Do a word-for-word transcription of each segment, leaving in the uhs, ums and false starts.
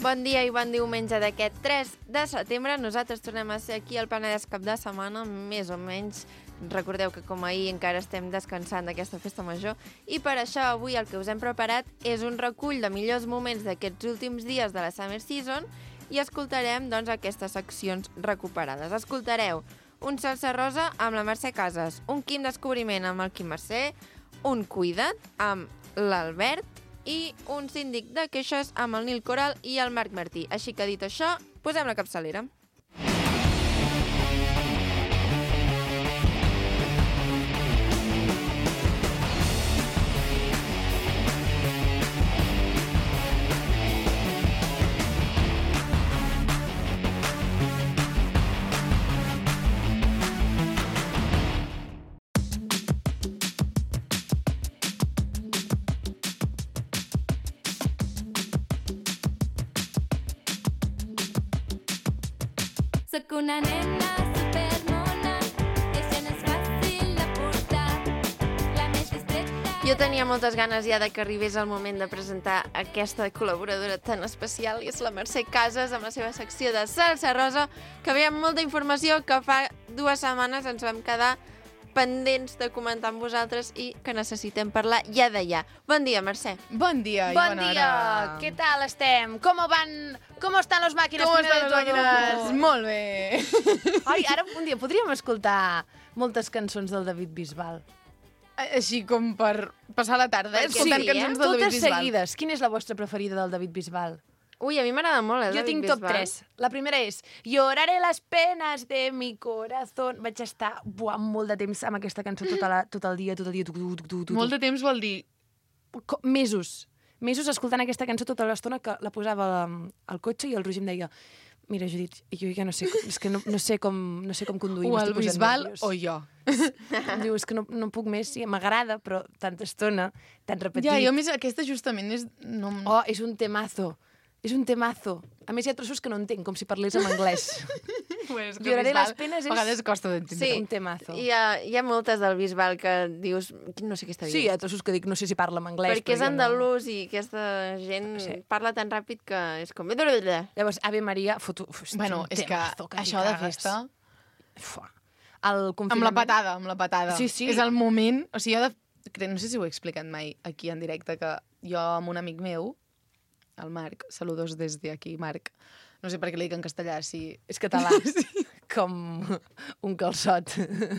Bon dia i bon diumenge d'aquest tres de setembre. Nosaltres tornem a ser aquí al Penedès cap de setmana, més o menys. Recordeu que com ahir encara estem descansant d'aquesta festa major i per això avui el que us hem preparat és un recull de millors moments d'aquests últims dies de la Summer Season i escoltarem doncs, aquestes seccions recuperades. Escoltareu un Salsa Rosa amb la Mercè Casas, un Quim Descobriment amb el Quim Mercè, un Cuida't amb l'Albert i un Síndic de Queixes amb el Nil Coral i el Marc Martí. Així que dit això, posem la capçalera. Soc una nena supermona, i això no és fàcil de portar. La més distreta... Jo tenia moltes ganes ja de que arribés el moment de presentar aquesta col·laboradora tan especial i és la Mercè Casas amb la seva secció de Salsa Rosa, que veiem molta informació que fa dues setmanes ens vam quedar pendents de comentar amb vosaltres i que necessitem parlar ja de ja. Bon dia, Mercè. Bon dia i Bon bona dia, hora. què tal estem? Com van... Com estan les màquines? Com Primero estan de les todo. màquines? Molt bé. Ai, ara un dia podríem escoltar moltes cançons del David Bisbal. Així com per passar la tarda, eh? Perquè escoltant sí, eh? cançons del David Totes Bisbal. seguides. Quina és la vostra preferida del David Bisbal? Ui, a mi m'agrada molt, el Jo David tinc top Bisbal. tres. La primera és Lloraré las penas de mi corazón. Vaig estar buah, molt de temps amb aquesta cançó tota la, tot el dia, tot el dia. Tu, tu, tu, tu, tu. Molt de temps vol dir... Co- Mesos. Mesos escoltant aquesta cançó tota l'estona que la posava um, al cotxe i el Roger em deia mira, Judit, jo ja no sé, com- és que no, no sé com, no sé com conduir. O m'estic el posant Bisbal nerviós. o jo. Em diu, és que no, no puc més, sí, m'agrada, però tanta estona, tan repetit. Ja, jo més aquesta justament és... No... Oh, és un temazo, és un temazo. A més, hi ha trossos que no entenc, com si parlés en anglès. Pues, que Lloraré Bisbal les penes és- A vegades costa d'entendre. Sí. Un temazo. Hi ha, hi ha moltes del Bisbal que dius... No sé què està dient. Sí, hi ha trossos que dic, no sé si parla en anglès. Perquè és però jo no. andalús i aquesta gent Sí. parla tan ràpid que és com... Llavors, Ave Maria, foto... Hosti, Bueno, un és que temazo que això t'hi de cagues. festa... Fua. El Amb confinament... la patada, amb la patada. Sí, sí. És el moment... O sigui, jo de... crec- no sé si ho he explicat mai aquí en directe, que jo amb un amic meu, el Marc, saludos des de aquí, Marc, no sé per què li dic en castellà, si... És català, Sí. com un calçot,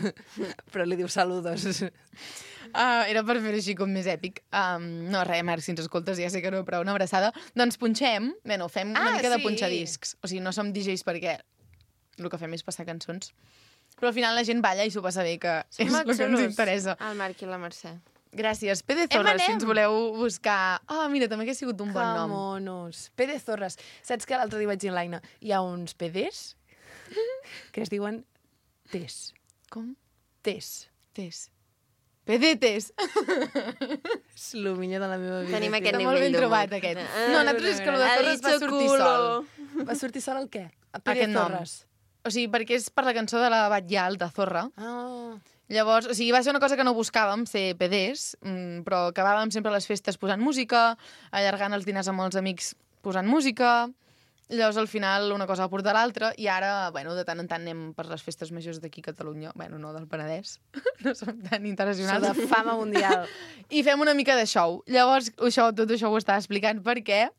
però li diu saludos. Uh, era per fer així com més èpic. Um, no, res, Marc, si ens escoltes ja sé que no, però una abraçada. Doncs punxem, bueno, fem una Ah, mica de sí. punxar discs. O sigui, no som D Js perquè el que fem és passar cançons. Però al final la gent balla i s'ho passa bé, que és el que ens interessa. El Marc i la Mercè. Gràcies. P D Zorra, si ens voleu buscar... Ah, mira, també hauria sigut un bon Que nom. monos. P D Zorres. Saps que l'altre dia vaig dir a l'Aina, hi ha uns P Ds que es diuen Ts. Com? Ts. Tes. P D Ts. És el millor de la meva vida. Tenim tio. aquest Està nivell molt ben d'humor. trobat, aquest. Ah, No, nosaltres és que lo de ha Zorres va dicho sortir culo. sol. Va sortir sol el què? A P D Aquest nom. Zorres. O sigui, perquè és per la cançó de la Batllal, de Zorra. Ah. Llavors, o sigui, va ser una cosa que no buscàvem, ser P Ds, mm, però acabàvem sempre a les festes posant música, allargant els dinars amb els amics posant música. Llavors, al final, una cosa va portar l'altra, i ara, bueno, de tant en tant anem per les festes majors d'aquí a Catalunya. Bueno, no del Penedès, no som tan Això internacionals. de fama mundial. I fem una mica de show. Llavors, això, tot això ho estava explicant perquè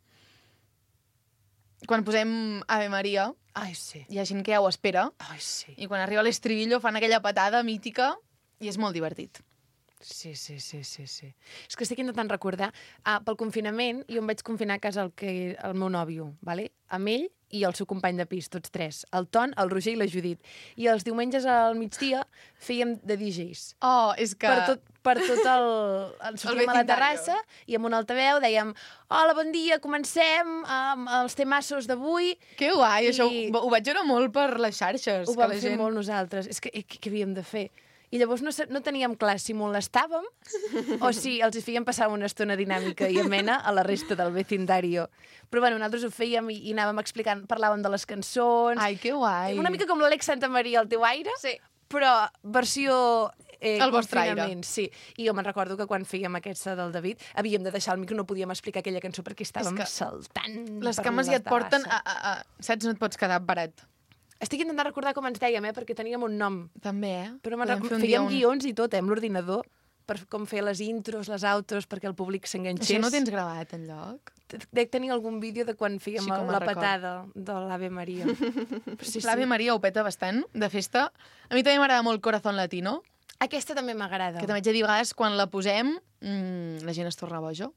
quan posem Ave Maria, Ai, sí. hi ha gent que ja ho espera, Ai, sí. i quan arriba l'estribillo fan aquella patada mítica i és molt divertit. Sí, sí, sí, sí, sí. És que estic intentant recordar, ah, pel confinament, jo em vaig confinar a casa el, que, el meu nòvio, vale? Amb ell i el seu company de pis, tots tres, el Ton, el Roger i la Judit. I els diumenges al migdia fèiem de D Js. Oh, és que... Per tot, per tot el... el sortíem a la vecindario. terrassa i amb un altaveu dèiem hola, bon dia, comencem amb els temassos d'avui. Que guai, I- això ho, ho vaig veure molt per les xarxes. Ho que vam la fer gent... molt nosaltres. És que, eh, què, què havíem de fer? I llavors no, sa- no teníem clar si molestàvem o si els hi fèiem passar una estona dinàmica i amena a la resta del vecindario. Però bueno, nosaltres ho fèiem i, i anàvem explicant, parlàvem de les cançons. Ai, que guai. Una mica com l'Àlex Santamaria al teu aire, Sí. però versió eh, El vostre confinament, sí. I jo me'n recordo que quan fèiem aquesta del David havíem de deixar el micro, no podíem explicar aquella cançó perquè estàvem que saltant Les per cames ja et porten a, Terrassa. a, a... Saps? No et pots quedar parat. Estic intentant recordar com ens dèiem, eh? Perquè teníem un nom. També, eh? Però me'n Podem recordo, fer un dia fèiem un- guions i tot, eh? Amb l'ordinador, per com fer les intros, les outros, perquè el públic s'enganxés. Això no tens gravat enlloc? Dec tenir algun vídeo de quan fèiem Sí, com la a record. patada de l'Ave Maria. Sí, L'Ave Maria ho peta bastant, de festa. A mi també m'agrada molt Corazón Latino, Aquesta també m'agrada. que també haig de dir, a vegades, quan la posem, mmm, la gent es torna boja.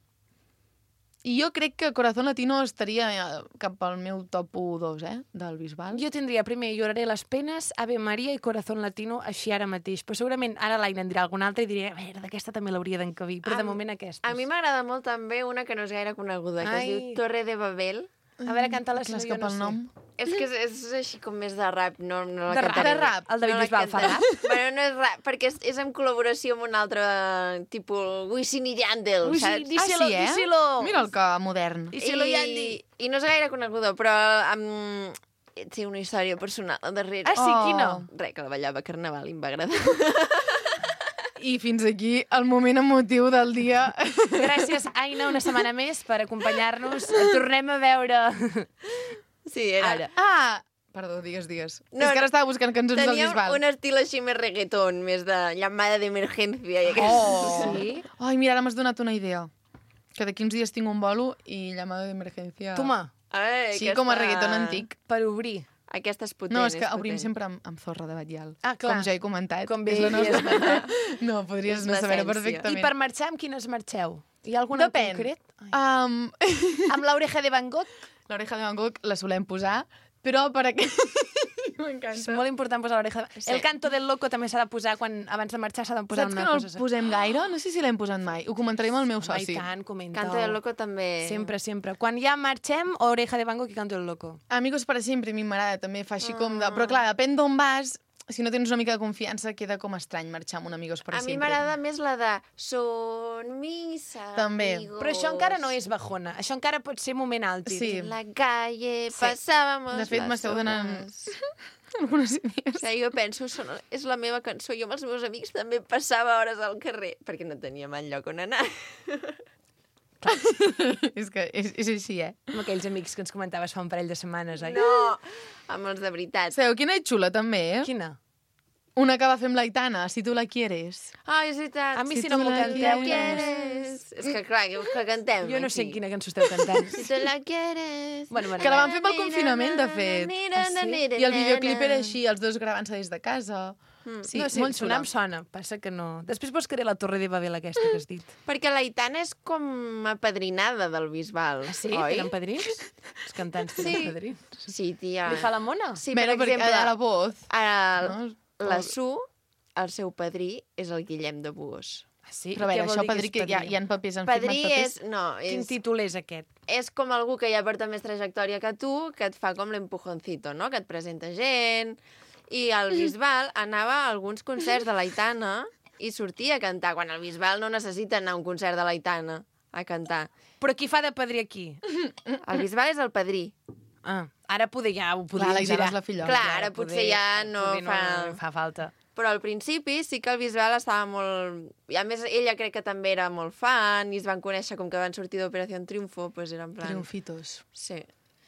I jo crec que Corazón Latino estaria eh, cap al meu top u dos, eh, del Bisbal. Jo tindria primer Lloraré les penes, Ave Maria i Corazón Latino, així ara mateix. Però segurament ara l'Aina en dirà alguna altra i diré, a veure, d'aquesta també l'hauria d'encabir. Però de A- moment aquestes. A mi m'agrada molt també una que no és gaire coneguda, que Ai. es diu Torre de Babel. A veure, canta-la, si Clar, no és jo que no pel sé. nom. És que és, és així com més de rap, no, no la De rap, cantaré. de rap. El David no la Bisbal fa cantaré. rap? Bueno, no és rap, perquè és, és en col·laboració amb un altre, tipus Wisin i Yandel, Ui, sí, saps? di- Díselo, ah, sí, eh? díselo. Mira el que modern. Díselo, I, Yandi. I no és gaire coneguda, però amb... té una història personal al darrere. Ah, sí? Oh. Quina? Res, que la ballava a Carnaval i em va agradar. I fins aquí el moment emotiu del dia. Gràcies, Aina, una setmana més per acompanyar-nos. Et tornem a veure. Sí, era... Ara. Ah! Perdó, digues, digues. No, és que ara no. estava buscant cançons del Tenia Bisbal. un estil així més reggaeton, més de llamada d'emergència. I Oh! Sí? Ai, mira, ara m'has donat una idea. Que d'aquí uns dies tinc un bolo i llamada d'emergència... Toma, Ai, Sí, com a reggaeton antic. per obrir. Aquesta és potent. No, és que és obrim potent. sempre amb, amb Zorra de Batllal. Ah, clar. Com ja he comentat. Com bé És la hi has nostra... No, podries És no saber-ho l'essència. perfectament. I per marxar, amb quines marxeu? Hi ha alguna Depèn. en concret? Ai. Um, Amb l'oreja de Van Gogh? L'oreja de Van Gogh la solem posar, però per aquest... És M'encanta. molt important posar l'oreja. Sí. El canto del loco també s'ha de posar quan abans de marxar s'ha de posar Saps una que no cosa. el posem gaire? No sé si l'hem posat mai. Ho comentaré amb el meu Home, soci. I tant, comenta. Canto del Loco també... Sempre, sempre. Quan ja marxem, oreja de Van Gogh i canto del loco. Amigos para sempre, a mi m'agrada, també fa així com de... Ah. Però clar, depèn d'on vas, si no tens una mica de confiança, queda com estrany marxar amb un Amigos para A mi sempre. m'agrada més la de Son mis També. amigos. Però això encara no és bajona. Això encara pot ser moment àltic. Sí. En la calle Sí. pasábamos De fet, las m'esteu donant- horas. Algunes idees. O sigui, jo penso, són, és la meva cançó. Jo amb els meus amics també passava hores al carrer, perquè no teníem enlloc on anar. és que és, és així, eh? Amb aquells amics que ens comentaves fa un parell de setmanes, oi? No, amb els de veritat. Sabeu quina és xula, també, eh? Quina? Una que va fer amb l'Aitana, Si tu la quieres. Ai, és veritat. A mi si Si no tu m'ho la canteu... la quieres. És que clar, que, que cantem. Jo no sé aquí. quina cançó esteu cantant. Si tu la quieres. Bueno, bueno, Que la van bueno. fer pel confinament, de fet. Ah, sí? I el videoclip era així, els dos gravant-se des de casa. Mm. Sí, no sé, molt sonar xula. em sona. Passa que no... Després buscaré la Torre de Babel aquesta que has dit. Perquè l'Aitana és com apadrinada del Bisbal, Ah, sí? oi? Tenen padrins? Els cantants tenen Sí. padrins. Sí, tia. Li fa la mona? Sí, Bueno, per perquè exemple, a la voz... ara, No? la Su, el seu padrí, és el Guillem de Buós. Ah, sí? Però a veure, Què vol això dir padrí, que hi ha, hi ha papers, han Padrí firmat papers. és... No, Quin és, títol és aquest? és com algú que ja porta més trajectòria que tu, que et fa com l'empujoncito, no? Que et presenta gent... I el Bisbal anava a alguns concerts de l'Aitana i sortia a cantar, quan el Bisbal no necessita anar a un concert de l'Aitana a cantar. Però qui fa de padrí aquí? El Bisbal és el padrí. Ah, ara poder ja ho podria Clar, l'Aitana girar. és la fillola. Clar, ara potser ja no poder fa... no fa falta. Però al principi sí que el Bisbal estava molt... I a més, ella crec que també era molt fan i es van conèixer com que van sortir d'Operació Triunfo, doncs era en plan... Triunfitos. Sí.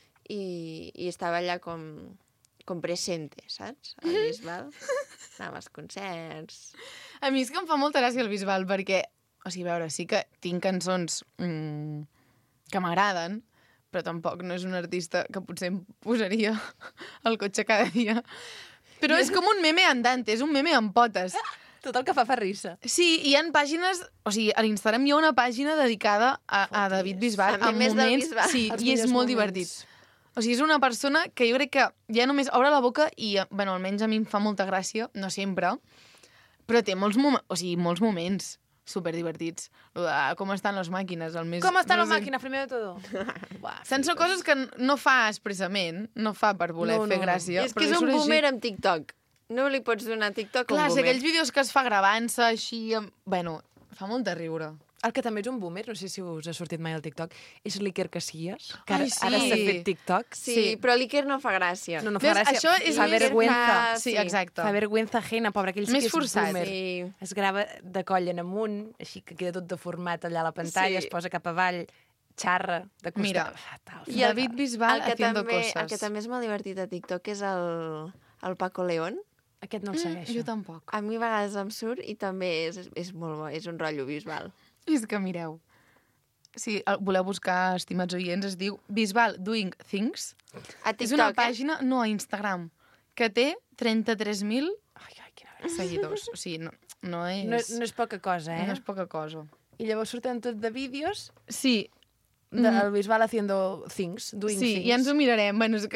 I, i estava allà com, com presente, saps? El Bisbal. Anava als concerts... A mi és que em fa molta gràcia el Bisbal, perquè, o sigui, a veure, sí que tinc cançons mm, que m'agraden, però tampoc no és un artista que potser em posaria al cotxe cada dia. Però és com un meme andante, és un meme amb potes. Tot el que fa fa risa. Sí, hi ha pàgines... O sigui, a l'Instagram hi ha una pàgina dedicada a, a David Bisbal, A amb memes del moments... Bisbal. Sí, Els i és millors molt moments. divertit. O sigui, és una persona que jo crec que ja només obre la boca i, bueno, almenys a mi em fa molta gràcia, no sempre, però té molts, mom o sigui, molts moments superdivertits. Lo de com estan les màquines, el més... Com està la no sé. màquina, primer de tot? Buah, Saps, són coses que no fa expressament, no fa per voler No, fer no, no. gràcia. I és que però és li un surt així. boomer amb TikTok. No li pots donar TikTok a Clar, un és boomer. aquells vídeos que es fa gravant-se així... Amb... Bueno, fa molta riure. El que també és un boomer, no sé si us ha sortit mai al TikTok, és l'Iker Casillas, que ara, Ai, sí. ara s'ha fet TikTok. Sí, Sí. però l'Iker no fa gràcia. No, no fa Ves, gràcia. això és fa més- vergüenza. fa- Sí, sí. exacte. Fa vergüenza ajena, pobre, aquell sí Més que és forçat. boomer. Sí. Es grava de coll en amunt, així que queda tot deformat allà a la pantalla, Sí. es posa cap avall, xarra, de costat. Mira, fatal. I David Bisbal el que haciendo també, cosas. El que també és molt divertit a TikTok és el, el Paco León. Aquest no el segueixo. Jo tampoc. A mi a vegades em surt i també és, és molt bo, és un rotllo Bisbal. És que mireu. Si el voleu buscar, estimats oients, es diu Bisbal Doing Things. A És una TikTok, eh? pàgina, no, a Instagram, que té trenta-tres mil Ai, ai, quina vergonya. seguidors. O sigui, no, no és... No, no és poca cosa, eh? no és poca cosa. I llavors surten tot de vídeos Sí. del Bisbal haciendo things, doing Mm. Sí, things. ja ens ho mirarem. Bueno, és que...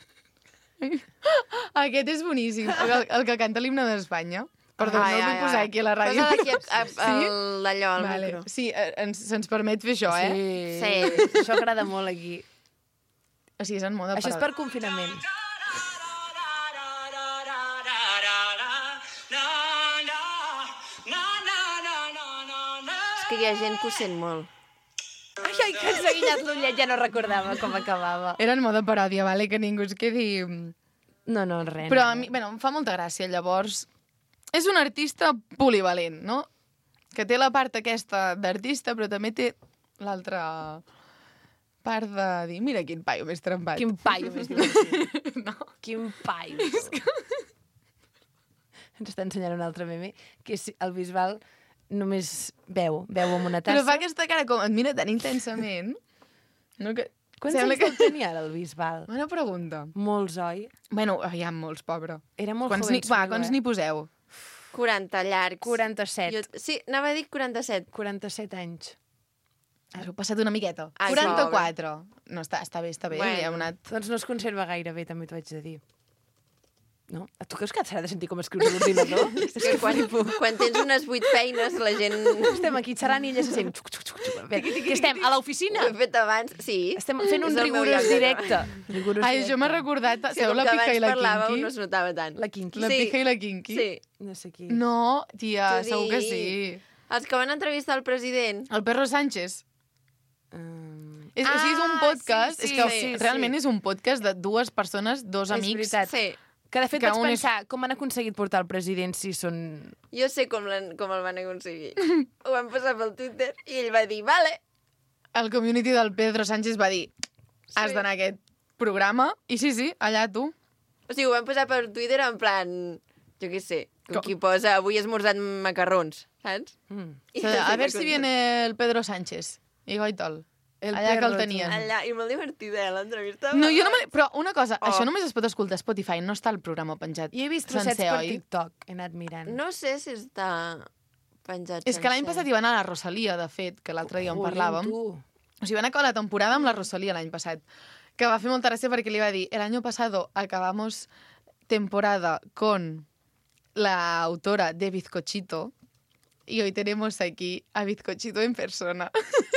Aquest és boníssim. El, el que canta l'himne d'Espanya. Perdó, Ai, no el vull ai, posar ai. aquí a la ràdio. Posa-la aquí a, a, Sí? al- d'allò, al Vale. micro. Sí, eh, ens, se'ns permet fer això, eh? Sí. Sí. Això agrada molt aquí. O sigui, és en moda Això és per confinament. És que hi ha gent que ho sent molt. Ai, ai, que ens ha guinyat l'ullet, ja no recordava com acabava. Era en moda paròdia, vale? Que ningú es quedi... No, no, res. Però no, a mi, bueno, em fa molta gràcia, llavors... És un artista polivalent, no? Que té la part aquesta d'artista, però també té l'altra part de dir, mira quin paio més trempat. Quin paio més divertit. No. Quin paio. Ens està ensenyant un altre meme, que és el Bisbal només veu, veu amb una tassa. Però fa aquesta cara com et mira tan intensament. No, que... Quants Sembla anys que... que... tenia ara el Bisbal? Bona pregunta. Molts, oi? Bueno, hi ha molts, pobre. Era molt Quants ni... jovenzuelo, Va, quants eh? n'hi poseu? quaranta llargs. quaranta-set. Jo, sí, anava a dir quaranta-set. quaranta-set anys. Us heu passat una miqueta. Ai, quaranta-quatre. No, està, està bé, està bé. Bueno. Ja hem anat... Doncs no es conserva gaire bé, també t'ho haig de dir. No? Tu creus que et serà de sentir com escrius a l'ordinador? És que quan, quan tens unes vuit feines, la gent... Estem aquí xerrant i ella se sent... Xuc, xuc, xuc, xuc. Bé, que estem a l'oficina. Ho he fet abans, sí. Estem fent un És el meu lloc rigorós de directe. Rigorós Ai, directe. jo m'ha recordat... Sí, Sabeu com la que pija abans i la parlàveu, quinqui? no es notava tant. La quinqui. La Sí. pija i la quinqui? Sí. No sé qui. No, tia, T'ho segur que dic. sí. Els que van entrevistar el president. El Perro Sánchez. Um... És, ah, o sigui, és un Ah, podcast, sí, és que sí, sí. realment és un podcast de dues persones, dos És amics. veritat. Sí. Que de fet Que vaig un és- pensar, com han aconseguit portar el president si són... Jo sé com, com el van aconseguir. Ho van posar pel Twitter i ell va dir, vale. El community del Pedro Sánchez va dir has Sí. d'anar a aquest programa, i sí, sí, allà tu. O sigui, ho van posar per Twitter en plan, jo què sé, com Com? qui posa avui he esmorzat macarrons, saps? Mm. I A no sé ver què si conta. viene el Pedro Sánchez. I goitol. El Allà que perro, el tenien. tu. Allà, i molt divertida, eh, l'entrevista. No, jo no me... Però una cosa, Oh. això només es pot escoltar a Spotify, no està el programa penjat. Jo he vist trossets sencer, per oi? TikTok, he anat mirant. No sé si està penjat És que l'any sencer. passat hi va anar la Rosalia, de fet, que l'altre dia en Jolín, parlàvem. tu. O sigui, van acabar la temporada amb la Rosalía l'any passat, que va fer molta gràcia perquè li va dir el año pasado acabamos temporada con la autora de Bizcochito y hoy tenemos aquí a Bizcochito en persona.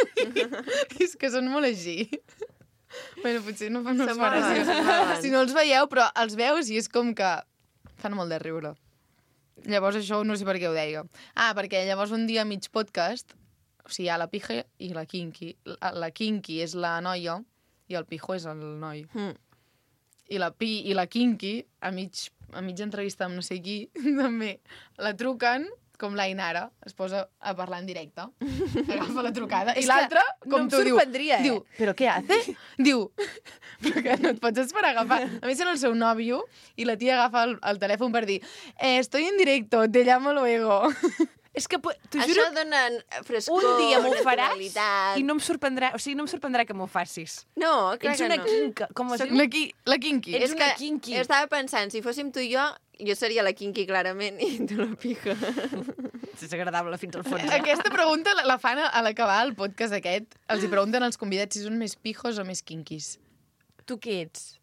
És que són molt així. Bueno, potser no, no Són us molt farà bons, són molt bons. si no els veieu, però els veus i és com que fan molt de riure. Llavors això no sé per què ho deia. Ah, perquè llavors un dia mig podcast, o sigui, hi ha la pija i la quinqui. La, la quinqui és la noia i el pijo és el noi. Mm. I la pi i la quinqui, a mig, a mig entrevista amb no sé qui, també la truquen com l'Ainara, es posa a parlar en directe, agafa la trucada, i És que l'altra, no com em tu, diu, sorprendria, eh? diu, però què hace? Diu, però que no et pots esperar a agafar. A més, era el seu nòvio, i la tia agafa el, el telèfon per dir eh, estoy en directo, te llamo luego. És que, t'ho Això juro, dona frescor, un dia m'ho faràs naturalitat. i no em sorprendrà, o sigui, no em sorprendrà que m'ho facis. No, clar Ets que una no. quinca, com es Soc diu? La, qui, la quinqui. Ets És una que quinqui. jo estava pensant, si fóssim tu i jo, jo seria la quinqui, clarament, i tu la pija. És agradable fins al fons. Aquesta pregunta la, la fan a, a l'acabar el podcast aquest. Els hi pregunten als convidats si són més pijos o més quinquis. Tu què ets?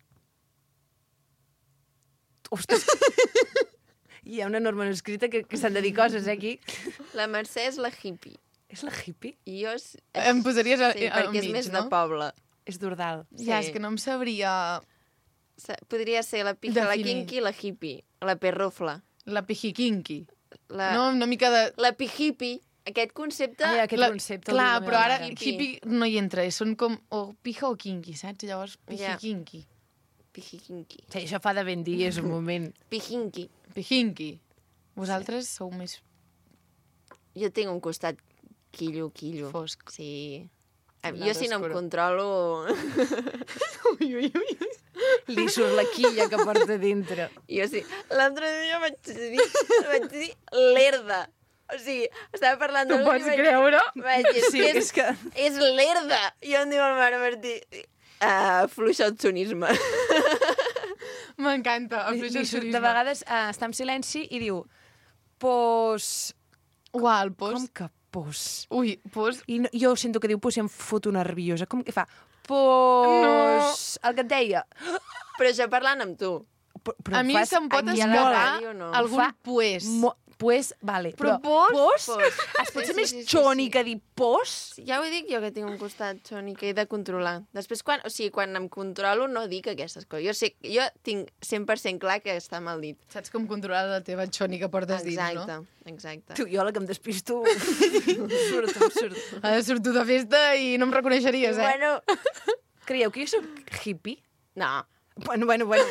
Ostres. Hi ha una norma no escrita que, que s'han de dir coses, eh, aquí. La Mercè és la hippie. És la hippie? I jo... És, Em posaries a- sí, al perquè és mig, més no? de poble. És d'Ordal. Ja, Sí. és que no em sabria... Sa- Podria ser la pija, la Definir. quinqui i la hippie. La perrufla. La pijiquinqui. La, No, una mica de... la pijipi aquest concepte... Ai, aquest La- concepte. el Clar, diu la però meva ara mare. hippie no hi entra, són com o pija o kinky, saps? Llavors, Ja. pijikinky. Pijikinki. Sí, això fa de ben dir, és un moment. Pijinki. Pijinky. Vosaltres sou més Jo tinc un costat quillo, quillo. fosc. Sí. A- Un Jo si no em oscuro. controlo... Ui, ui, ui. Li surt la quilla que porta dintre. Jo sí. L'altre dia vaig dir, vaig dir lerda. O sigui, estava parlant T'ho d'algú i pots vaig creure? dir... Vaig dir, Sí, és, és que... és lerda. I em diu el mare Martí... Uh, fluixotsonisme. M'encanta. el Li, li surt, fluixotsonisme. de vegades uh, està en silenci i diu pos... Uà, el pos. Com que pos? Ui, pos. I no, jo sento que diu pos i em foto nerviosa. Com que fa? Pos... No. El que et deia. Però això parlant amb tu. Però, però A mi fas se'm pot aquí a la escapar ràdio, no? algun Fa pues. Mo pues, vale. Però pos? pos? Pos. Es pot Sí, ser sí, més sí, sí, xoni sí. que dir pos? Ja ho dic jo, que tinc un costat xoni que he de controlar. Després, quan, o sigui, quan em controlo, no dic aquestes coses. Jo, sé, jo tinc cent per cent clar que està mal dit. Saps com controlar la teva xoni que portes dins, no? Exacte, exacte. Tu, jo la que em despisto... surt, em surt. Ha de sortir de festa i no em reconeixeries, eh? Bueno, Creieu que jo soc hippie? no. Bueno, bueno, bueno.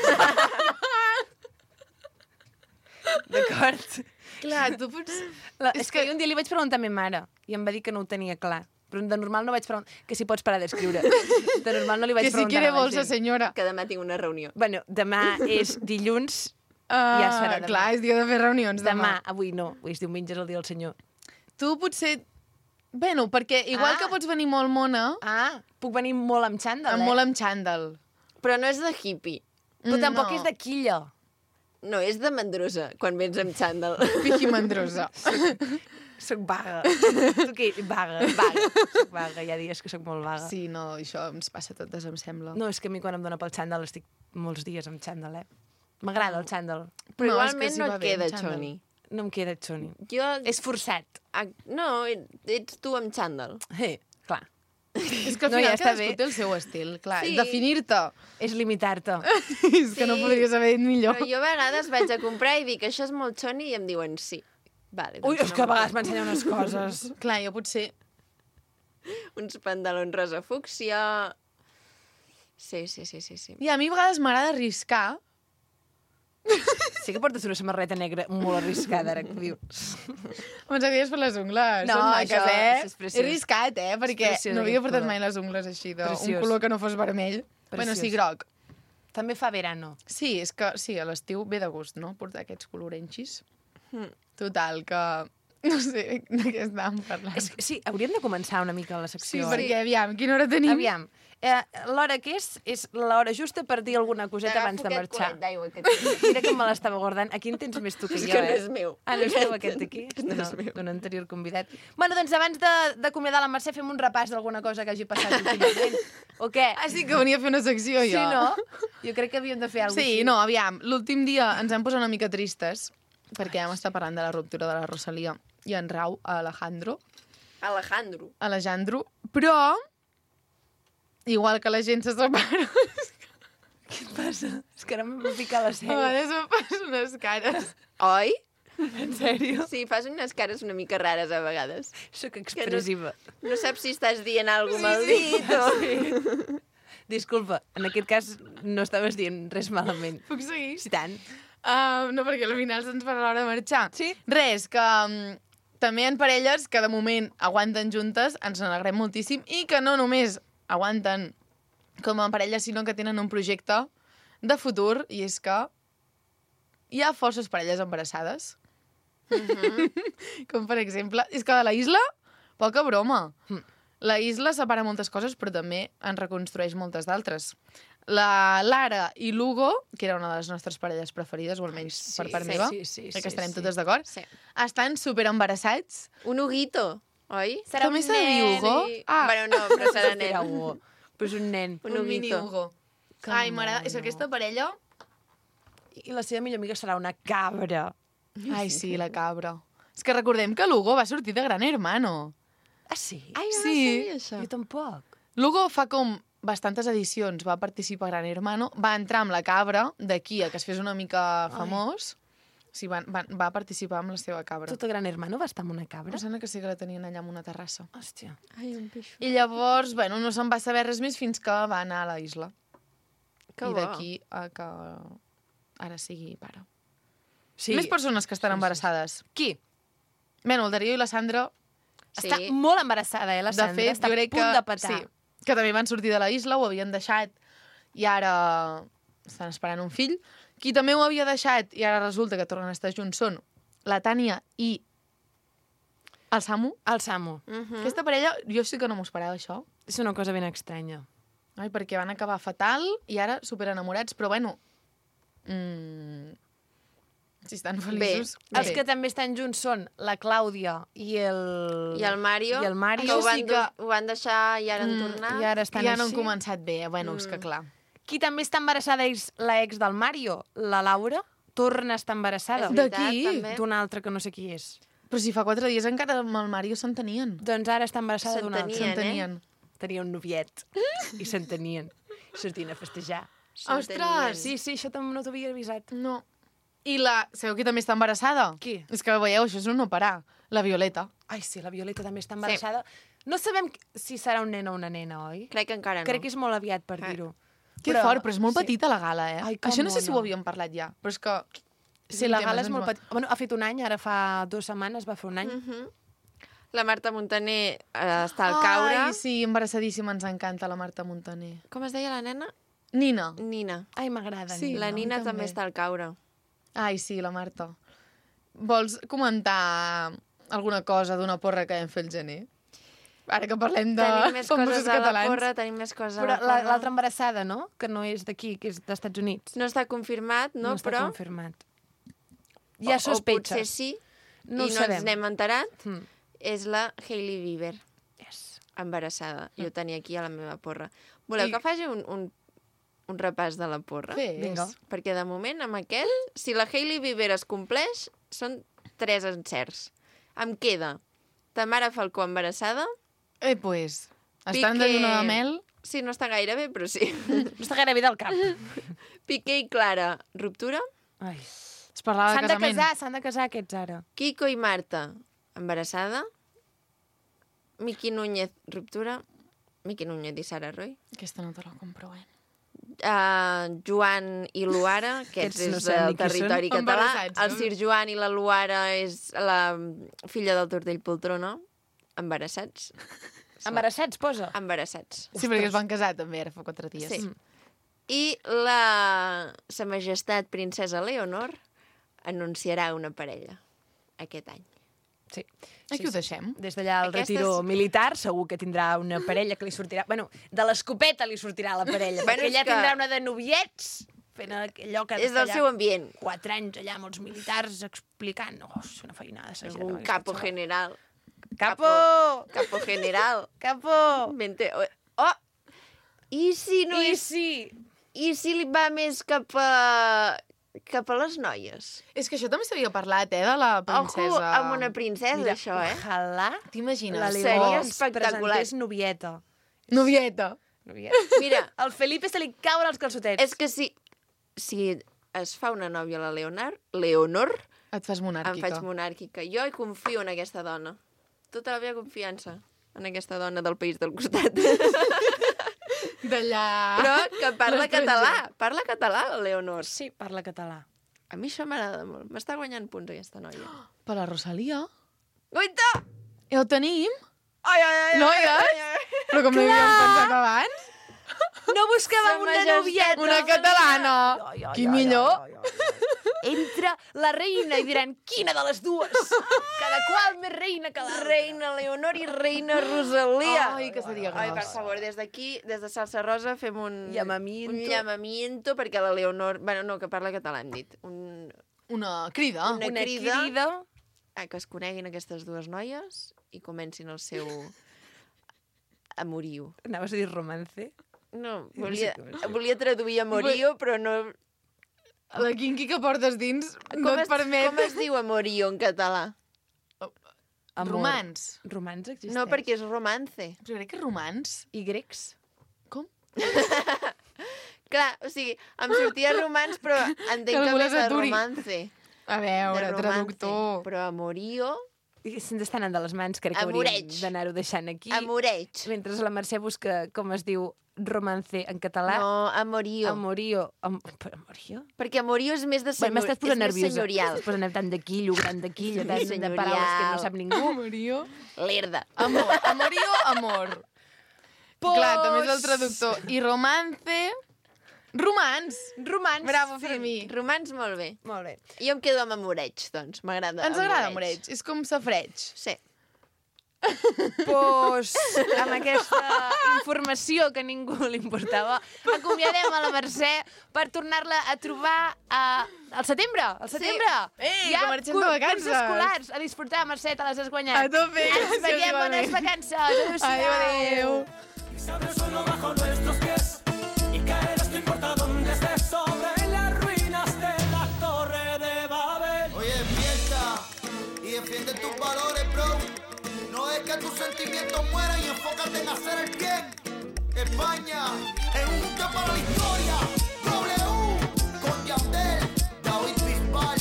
D'acord. Clar, tu pots... La, és que un dia li vaig preguntar a ma mare i em va dir que no ho tenia clar. Però de normal no vaig preguntar... Que si pots parar d'escriure. De normal no li vaig Que si preguntar quiere a la bolsa, gent. senyora. Que demà tinc una reunió. Bueno, demà és dilluns. Uh, Ja serà demà. Clar, és dia de fer reunions demà. Demà, avui no. Avui és diumenge, és el dia del senyor. Tu potser... Bueno, perquè igual Ah. que pots venir molt mona, Ah, puc venir molt amb xandall, amb eh? molt amb xandall. Però no és de hippie. Però tampoc No. és de quilla. No, és de mandrosa, quan vens amb xandall. Piqui mandrosa. Soc vaga. Tu què? Vaga. Vaga. Soc vaga. Hi ha dies que soc molt vaga. Sí, no, això ens passa a totes, em sembla. No, és que a mi quan em dona pel xandall estic molts dies amb xandall, eh? M'agrada el xandall. Però No, és que igualment sí no va et bé queda amb xandall. xoni. No em queda xoni. Jo... És forçat. Ah, no, ets tu amb xandall. Eh, clar. És que al No, final ja està cadascú bé. té el seu estil, clar. Sí. Definir-te. És limitar-te. És que no Sí. podries haver dit millor. Però jo a vegades vaig a comprar i dic, això és molt xoni, i em diuen sí. Vale, Ui, doncs és no que a me'l vegades m'ensenya unes coses. Clar, jo potser... compro. Uns pantalons rosa fúcsia... Sí, sí, sí, sí, sí. I a mi a vegades m'agrada arriscar. Sí que portes una samarreta negra molt arriscada, ara que ho dius. Em sabies per les ungles. No, Són maques, això eh? és preciós. He riscat, eh? Perquè preciós, no havia aquest portat color. mai les ungles així, d'un Preciós. color que no fos vermell. Bueno, sí, groc. També fa verano. Sí, és que sí, a l'estiu ve de gust, no? Portar aquests colorenxis. Mm. Total, que... No sé de què estàvem parlant. És que, sí, hauríem de començar una mica la Sí, secció. perquè, aviam, quina hora tenim? Aviam, eh, l'hora que és, és l'hora justa per dir alguna coseta abans de T'agafo marxar. aquest d'aigua que tinc. Mira que me l'estava guardant. Aquí en tens més tu que És jo, que no eh? és meu. Ah, no és teu aquest d'aquí? No No, és meu. d'un anterior convidat. Bueno, doncs abans de- d'acomiadar la Mercè fem un repàs d'alguna cosa que hagi passat últimament. O què? Ah, sí que venia a fer una secció, Sí, jo. no? Jo crec que havíem de fer alguna cosa Sí, així. no, aviam, l'últim dia ens vam posar una mica tristes, perquè vam estar parlant de la ruptura de la Rosalia i en Rau, a Alejandro, Alejandro. Alejandro, però, igual que la gent se separa, Què et passa? És que ara m'hem de ficar la a sèrie. vegades em passen unes cares. Oi? En sèrio? Sí, fas unes cares una mica rares a vegades. Soc expressiva. No saps si estàs dient alguna cosa Sí, mal dit o... Disculpa, en aquest cas no estaves dient res malament. Puc seguir? Sí, tant. Uh, no, perquè al final se'ns farà l'hora de marxar. Sí? Res, que um, també hi ha parelles que de moment aguanten juntes, ens n'alegrem moltíssim, i que no només aguanten com a parella, sinó que tenen un projecte de futur, i és que hi ha forces parelles embarassades. Com, per exemple, és que de la Isla, poca broma. Mm. La Isla separa moltes coses, però també en reconstrueix moltes d'altres. La Lara i l'Hugo, que era una de les nostres parelles preferides, o almenys Sí, per part sí, meva, sí, sí, crec que sí, estarem sí. totes d'acord, Sí. estan superembarassats. Un huguito, oi? Com és de dir Hugo? Sí. Ah. Bueno, no, però serà nen. Era Hugo. Però és un nen. Un mini huguito. Hugo. Que Ai, m'agrada. És mono. que aquesta parella... I la seva millor amiga serà una cabra. Ai, sí, la cabra. És que recordem que l'Hugo va sortir de Gran Hermano. Ah, sí? Ai, no Sí. sabia això. Jo tampoc. L'Hugo fa com bastantes edicions, va participar a Gran Hermano, va entrar amb la cabra d'aquí a que es fes una mica famós. Sí, van, van, va participar amb la seva cabra. Tot el Gran Hermano va estar amb una cabra? Em sembla que sí que la tenien allà en una terrassa. Hòstia. Ai, un pixo. I llavors, bueno, no se'n va saber res més fins que va anar a la isla. Que I bo. d'aquí a que ara sigui pare. Sí. Més persones que estan Sí, sí, embarassades. Qui? Bueno, el Darío i la Sandra, Està Sí. molt embarassada, eh, la Sandra. de fet, està jo a crec punt que, de petar. sí, que també van sortir de la isla, ho havien deixat i ara estan esperant un fill. Qui també ho havia deixat i ara resulta que tornen a estar junts són la Tània i el Samu. El Samu. Mhm. Aquesta parella, jo sí que no m'ho esperava, això. És una cosa ben estranya. Ai, perquè van acabar fatal i ara superenamorats, però bueno... Mm, si estan feliços... Bé. Els que també estan junts són la Clàudia i el... I el Mario, I el Mario. que ho van, sí que... que- ho van deixar i ara han Mm, tornat. I ara estan ja no han així. començat bé. Bueno, és que clar. Qui també està embarassada és la ex del Mario, la Laura. Torna a estar embarassada. És De veritat, qui? també. D'una altra que no sé qui és. Però si fa quatre dies encara amb el Mario s'entenien. Doncs ara està embarassada d'una altra. S'entenien, S'entenien. Tenia un noviet. I s'entenien. Sortien a festejar. Ostres! Sí, sí, això també no t'havia avisat. No. I la... Sabeu qui també està embarassada? Qui? És que veieu, això és un no parar. La Violeta. Ai, sí, la Violeta també està embarassada. No sabem si serà un nen o una nena, oi? Crec que encara no. Crec que és molt aviat per Ah. dir-ho. Que Però- fort, però és molt sí. petita la gala, eh? Ai, que Això no sé si ho mona. havíem parlat ja, però és que... Sí, un la tema, gala és ens molt va- petita. Bueno, ha fet un any, ara fa dues setmanes, va fer un any. Mhm. La Marta Montaner eh, està al caure. Ai, sí, embarassadíssima, ens encanta la Marta Montaner. Com es deia la nena? Nina. Nina. Ai, m'agrada. Sí. Nina. La a mi Nina també. també està al caure. Ai, sí, la Marta. Vols comentar alguna cosa d'una porra que vam fer el gener? Ara que parlem de Tenim més famosos coses a la catalans. porra, tenim més coses a Però la la- porra. l'altra embarassada, no? Que no és d'aquí, que és dels Estats Units. No està confirmat, no? està però... confirmat. Hi ha O sospitxes. potser sí, No i ho no sabem. ens n'hem enterat. Mm. És la Hailey Bieber, Yes. embarassada. Jo tenia aquí a la meva porra. Voleu I- que faci un, un, un repàs de la porra? Fes. Vinga. Perquè de moment, amb aquest, si la Hailey Bieber es compleix, són tres encerts. Em queda Tamara Falcó embarassada. Eh, pues, estan Piqué- de lluna de mel... Sí, no està gaire bé, però sí. No està gaire bé del cap. Piqué i Clara, ruptura. Ai. Es parlava de S'han de casament. casar, s'han de casar aquests ara. Kiko i Marta, embarassada. Miqui Núñez, ruptura. Miqui Núñez i Sara Roy. Aquesta no te la compro, eh? Uh, Joan i Luara, aquests Aquests no és sabem el ni qui són. territori català. Embarassats, El no? Sir Joan i la Luara és la filla del Tortell Poltrona. Embarassats. Embarassats, posa. Embarassats. Sí, perquè es van casar també, ara fa quatre dies. Sí. I la Sa Majestat Princesa Leonor anunciarà una parella aquest any. Sí. Aquí ho deixem. Des d'allà al Aquestes- retiro militar segur que tindrà una parella que li sortirà... Bueno, de l'escopeta li sortirà la parella, Bueno, perquè és ella que- tindrà una de noviets fent allò que... ha És d'estar del allà seu ambient. Quatre anys allà amb els militars explicant... Oh, és una feinada. És senyora, un aquesta capo xavala. general. Capo! Capo general. Capo! Vente... Oh! I si no I és... sí! I si li va més cap a... cap a les noies? És que això també s'havia parlat, eh, de la princesa. Ojo, amb una princesa, Mira, això, eh? ojalà T'imagines? la Seria Leonor ens espectacular. presentés novieta. Novieta. Novieta. Mira, Al Felipe se li cauen els calçotets. és que si, si es fa una nòvia a la Leonor, Leonor, Et fas monàrquica. em faig monàrquica. Jo hi confio en aquesta dona. Tota la meva confiança en aquesta dona del país del costat. D'allà... Però que parla l'estranger. català. Parla català, la Leonor. Sí, parla català. A mi això m'agrada molt. M'està guanyant punts, aquesta noia. Per la Rosalia. Guaita! Ja ho tenim? Ai, ai, ai, Noies? ai, ai, ai. Però com no hi havíem pensat abans? No buscàvem Sa una Majestat. novieta. Una catalana. Ai, ai, Qui ai, millor? ai, ai, ai. Entra la reina i diran, quina de les dues? Cada qual més reina que l'altra. Reina Leonor i reina Rosalia. Ai, que seria Ai, per gros. favor, des d'aquí, des de Salsa Rosa, fem un... Llamamiento. Un llamamiento, perquè la Leonor... Bueno, no, que parla català, hem dit. Un... Una crida. Una Una crida. crida. Ah, que es coneguin aquestes dues noies i comencin el seu amorío. Anaves a dir romance? No, No sé volia, què vols dir. volia traduir amorío, però no... La quinqui que portes dins no Com et es, permet... com es diu amorío en català? Amor. Romans. Romans existeix? No, perquè és romance. Però crec que romans. I grecs? Com? Clar, o sigui, em sortia romans, però entenc que algú ve les de aturi. romance. A veure, de romance. traductor. Però amorío... I se'ns estan anant de les mans, crec que hauríem Amoreig. d'anar-ho deixant aquí. Amoreig. Mentre la Mercè busca com es diu romance en català. No, amorío. Amorío. Am... Però amorío? Perquè amorío és més de Bueno, senyor... m'estàs posant és més nerviosa. senyorial. M'estàs posant tant de quillo, gran de quillo, tant de Senyorial. paraules que no sap ningú. Amorío. Lerda. Amor. Amorío, amor. Pues... Clar, també és el traductor. I romance... Romans! Romans. Bravo, Fermí. Romans, molt bé. Molt bé. Jo em quedo amb amoreig, doncs. M'agrada Ens agrada amoreig. És com safreig. Sí. Pues, amb aquesta informació que a ningú li importava, acomiadem a la Mercè per tornar-la a trobar a... al setembre. Al setembre. Ei, ja que marxem de cur- vacances. curs escolars. A disfrutar, Mercè, te les has guanyat. A tope. Ens Gràcies, veiem, bones igualment. vacances. Adéu, adéu. Sabré solo bajo nuestros pies y caerás, no importa dónde estés, sobre las ruinas de la Torre de Babel. Oye, despierta y defiende tus valores, bro. No dejes que tus sentimientos mueran y enfócate en hacer el bien. España es un punto para la historia. W con Yandel, David Bisbal.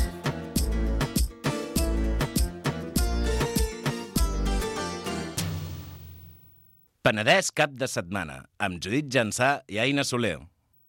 Penedès cap de setmana, amb Judit Jansà i Aina Soler.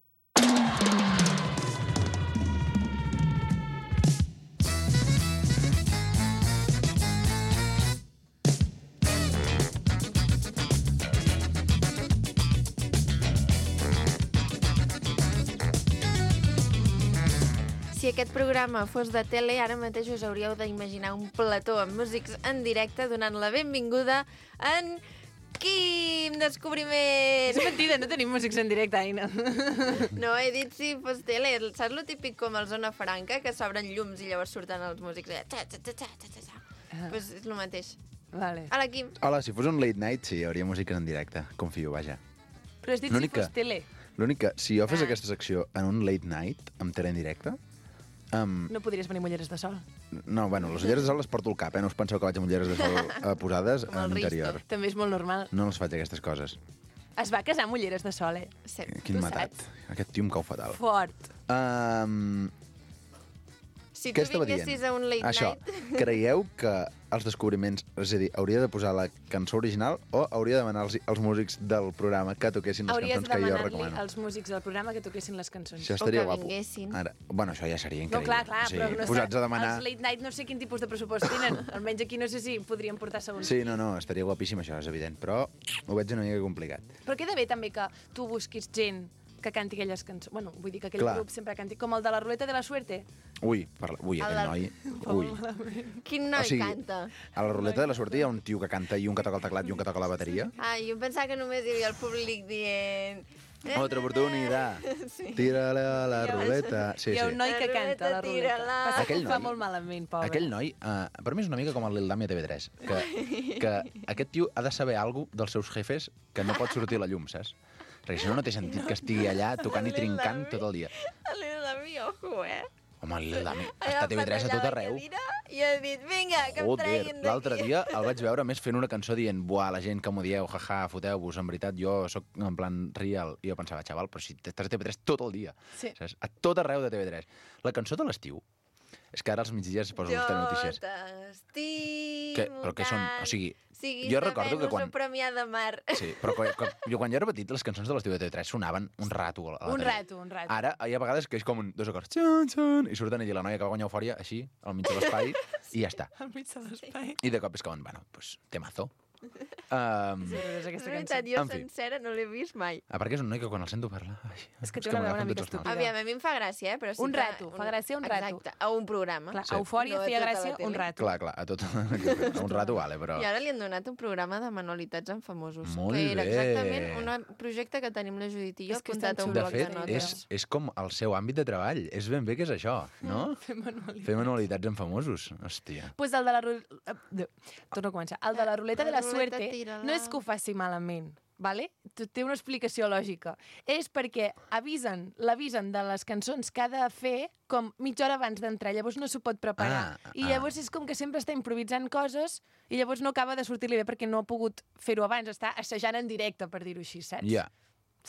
Si aquest programa fos de tele, ara mateix us hauríeu d'imaginar un plató amb músics en directe donant la benvinguda en Quim Descobriment! És mentida, no tenim músics en directe, Aina. No, he dit si fos tele. Saps lo típic com el Zona Franca, que s'obren llums i llavors surten els músics? Eh? Ta, ta, ta, ta, ta, ta, ta. Ah. Pues és el mateix. Vale. Hola, Quim. Hola, si fos un late night, sí, hi hauria música en directe. Confio, vaja. Però has dit si L'únic fos que- tele. L'únic que, si jo fes Ah. aquesta secció en un late night, amb tele en directe, um, No podries venir amb ulleres de sol. no, bueno, les ulleres de sol les porto al cap, eh? No us penseu que vaig amb ulleres de sol eh, posades Com el en Risto. interior. També és molt normal. No les faig, aquestes coses. Es va casar amb ulleres de sol, eh? Sí. Quin Tu matat. saps. Aquest tio em cau fatal. Fort. Um, Si què tu estava vinguessis dient? a un late Això, night... creieu que els descobriments, és a dir, hauria de posar la cançó original o hauria de demanar als, als músics del programa que toquessin les Hauries cançons de que jo demanar-li recomano? als músics del programa que toquessin les cançons. Això O estaria que guapo. vinguessin. Ara, bueno, això ja seria No, increïble. clar, clar, sí, però no posats sé, a demanar... els late night no sé quin tipus de pressupost tenen. Almenys aquí no sé si podrien portar segons. Sí, no, no, estaria guapíssim això, és evident, però ho veig una mica complicat. Però queda bé també que tu busquis gent que canti aquelles cançons. Bueno, vull dir que aquell Clar. grup sempre canti. Com el de la Ruleta de la Suerte. Ui, parla... Ui, El aquell del- noi... Ui. Quin noi O sigui, canta? A la ruleta de la sortida hi ha un tio que canta i un que toca el teclat i un que toca la bateria. Ah, jo em pensava que només hi havia el públic dient... Otra oportunitat. Sí. Tírale a la ruleta. Sí, Hi ha un sí. noi que La canta a la ruleta, ruleta. tira-la. Passa que Aquell ho fa noi- molt malament, pobre. Aquell noi, uh, per mi és una mica com el Lil Dami a T V tres, que, que aquest tio ha de saber alguna dels seus jefes que no pot sortir a la llum, saps? Perquè si no, no té sentit que estigui allà tocant i trincant tot el dia. El Dami, ojo, eh? Home, el Lil Dami Ha està a T V tres a agafat tot allà la arreu. cadira I ha dit, vinga, que em Joder, treguin d'aquí. l'altre dia el vaig veure més fent una cançó dient buah, la gent que m'ho dieu, jaja, foteu-vos, en veritat jo sóc en plan real. I jo pensava, xaval, però si estàs a T V tres tot el dia, Sí. saps? A tot arreu de T V tres. La cançó de l'estiu, és que ara als migdies es posa Jo vostè notícies. t'estimo Que, però què són? tant. O sigui, Siguis jo de recordo que Venus quan- o Premià de Mar. Sí, però quan, quan, jo quan jo era petit, les cançons de l'estiu de T V tres sonaven un rato a la Un tele. rato, un rato. Ara hi ha vegades que és com un, dos acords, xan, xan, i surten allà la noia que va guanyar Eufòria, així, al mig de l'espai, i ja està. Al mig de l'espai. I de cop és com, bueno, pues, temazo. Um, És És aquesta veritat, cançó. jo En fi. sencera no l'he vist mai. a part que és un noi que quan el sento parlar... Ai, És que té que una veu m'agafen una mica tots els noms. estúpida. Aviam, a mi em fa gràcia, eh? Però sí Un que rato, fa gràcia un rato. Exacte, a un programa. Clar, Sí. Eufòria No a feia tota la gràcia tele. un rato. Clar, clar, a tot... a un rato vale, però... I ara li han donat un programa de manualitats en famosos. Molt que era bé. exactament un projecte que tenim la Judit i jo És que apuntat a estan un De bloc fet, de notes. és, és com el seu àmbit de treball. És ben bé que és això, no? Fer manualitats. Fer manualitats en famosos. Hòstia. Pues el de la... ru- eh, de- Torno a començar. El de la ruleta de la La ruleta, suerte tira-la. no és que ho faci malament, vale? T- Té una explicació lògica. És perquè avisen, l'avisen de les cançons que ha de fer com mitja hora abans d'entrar, llavors no s'ho pot preparar. Ah, I ah. llavors és com que sempre està improvisant coses i llavors no acaba de sortir-li bé perquè no ha pogut fer-ho abans, està assajant en directe, per dir-ho així, saps? Ja.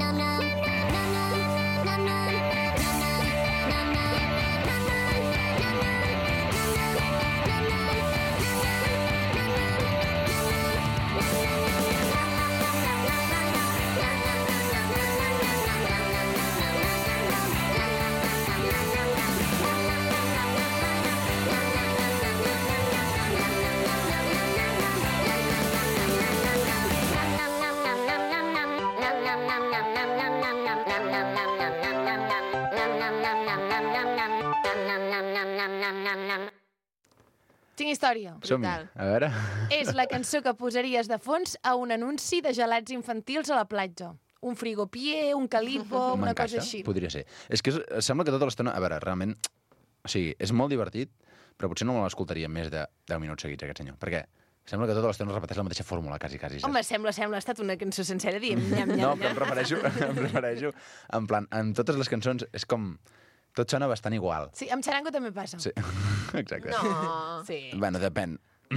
Tinc història. Som-hi. Brutal. A veure... És la cançó que posaries de fons a un anunci de gelats infantils a la platja. Un frigopié, un calipo, una M'encaixa, cosa així. podria ser. És que és, sembla que tota l'estona... A veure, realment... O sigui, és molt divertit, però potser no me l'escoltaria més de deu minuts seguits, aquest senyor. Perquè sembla que tota l'estona repeteix la mateixa fórmula, quasi, quasi. saps? Home, sembla, sembla, ha estat una cançó sencera dient nyam, nyam, No, però em nyam. refereixo, em refereixo en plan, en totes les cançons és com... Tot sona bastant igual. Sí, amb xarango també passa. Sí, exacte. No. Sí. Bueno, depèn.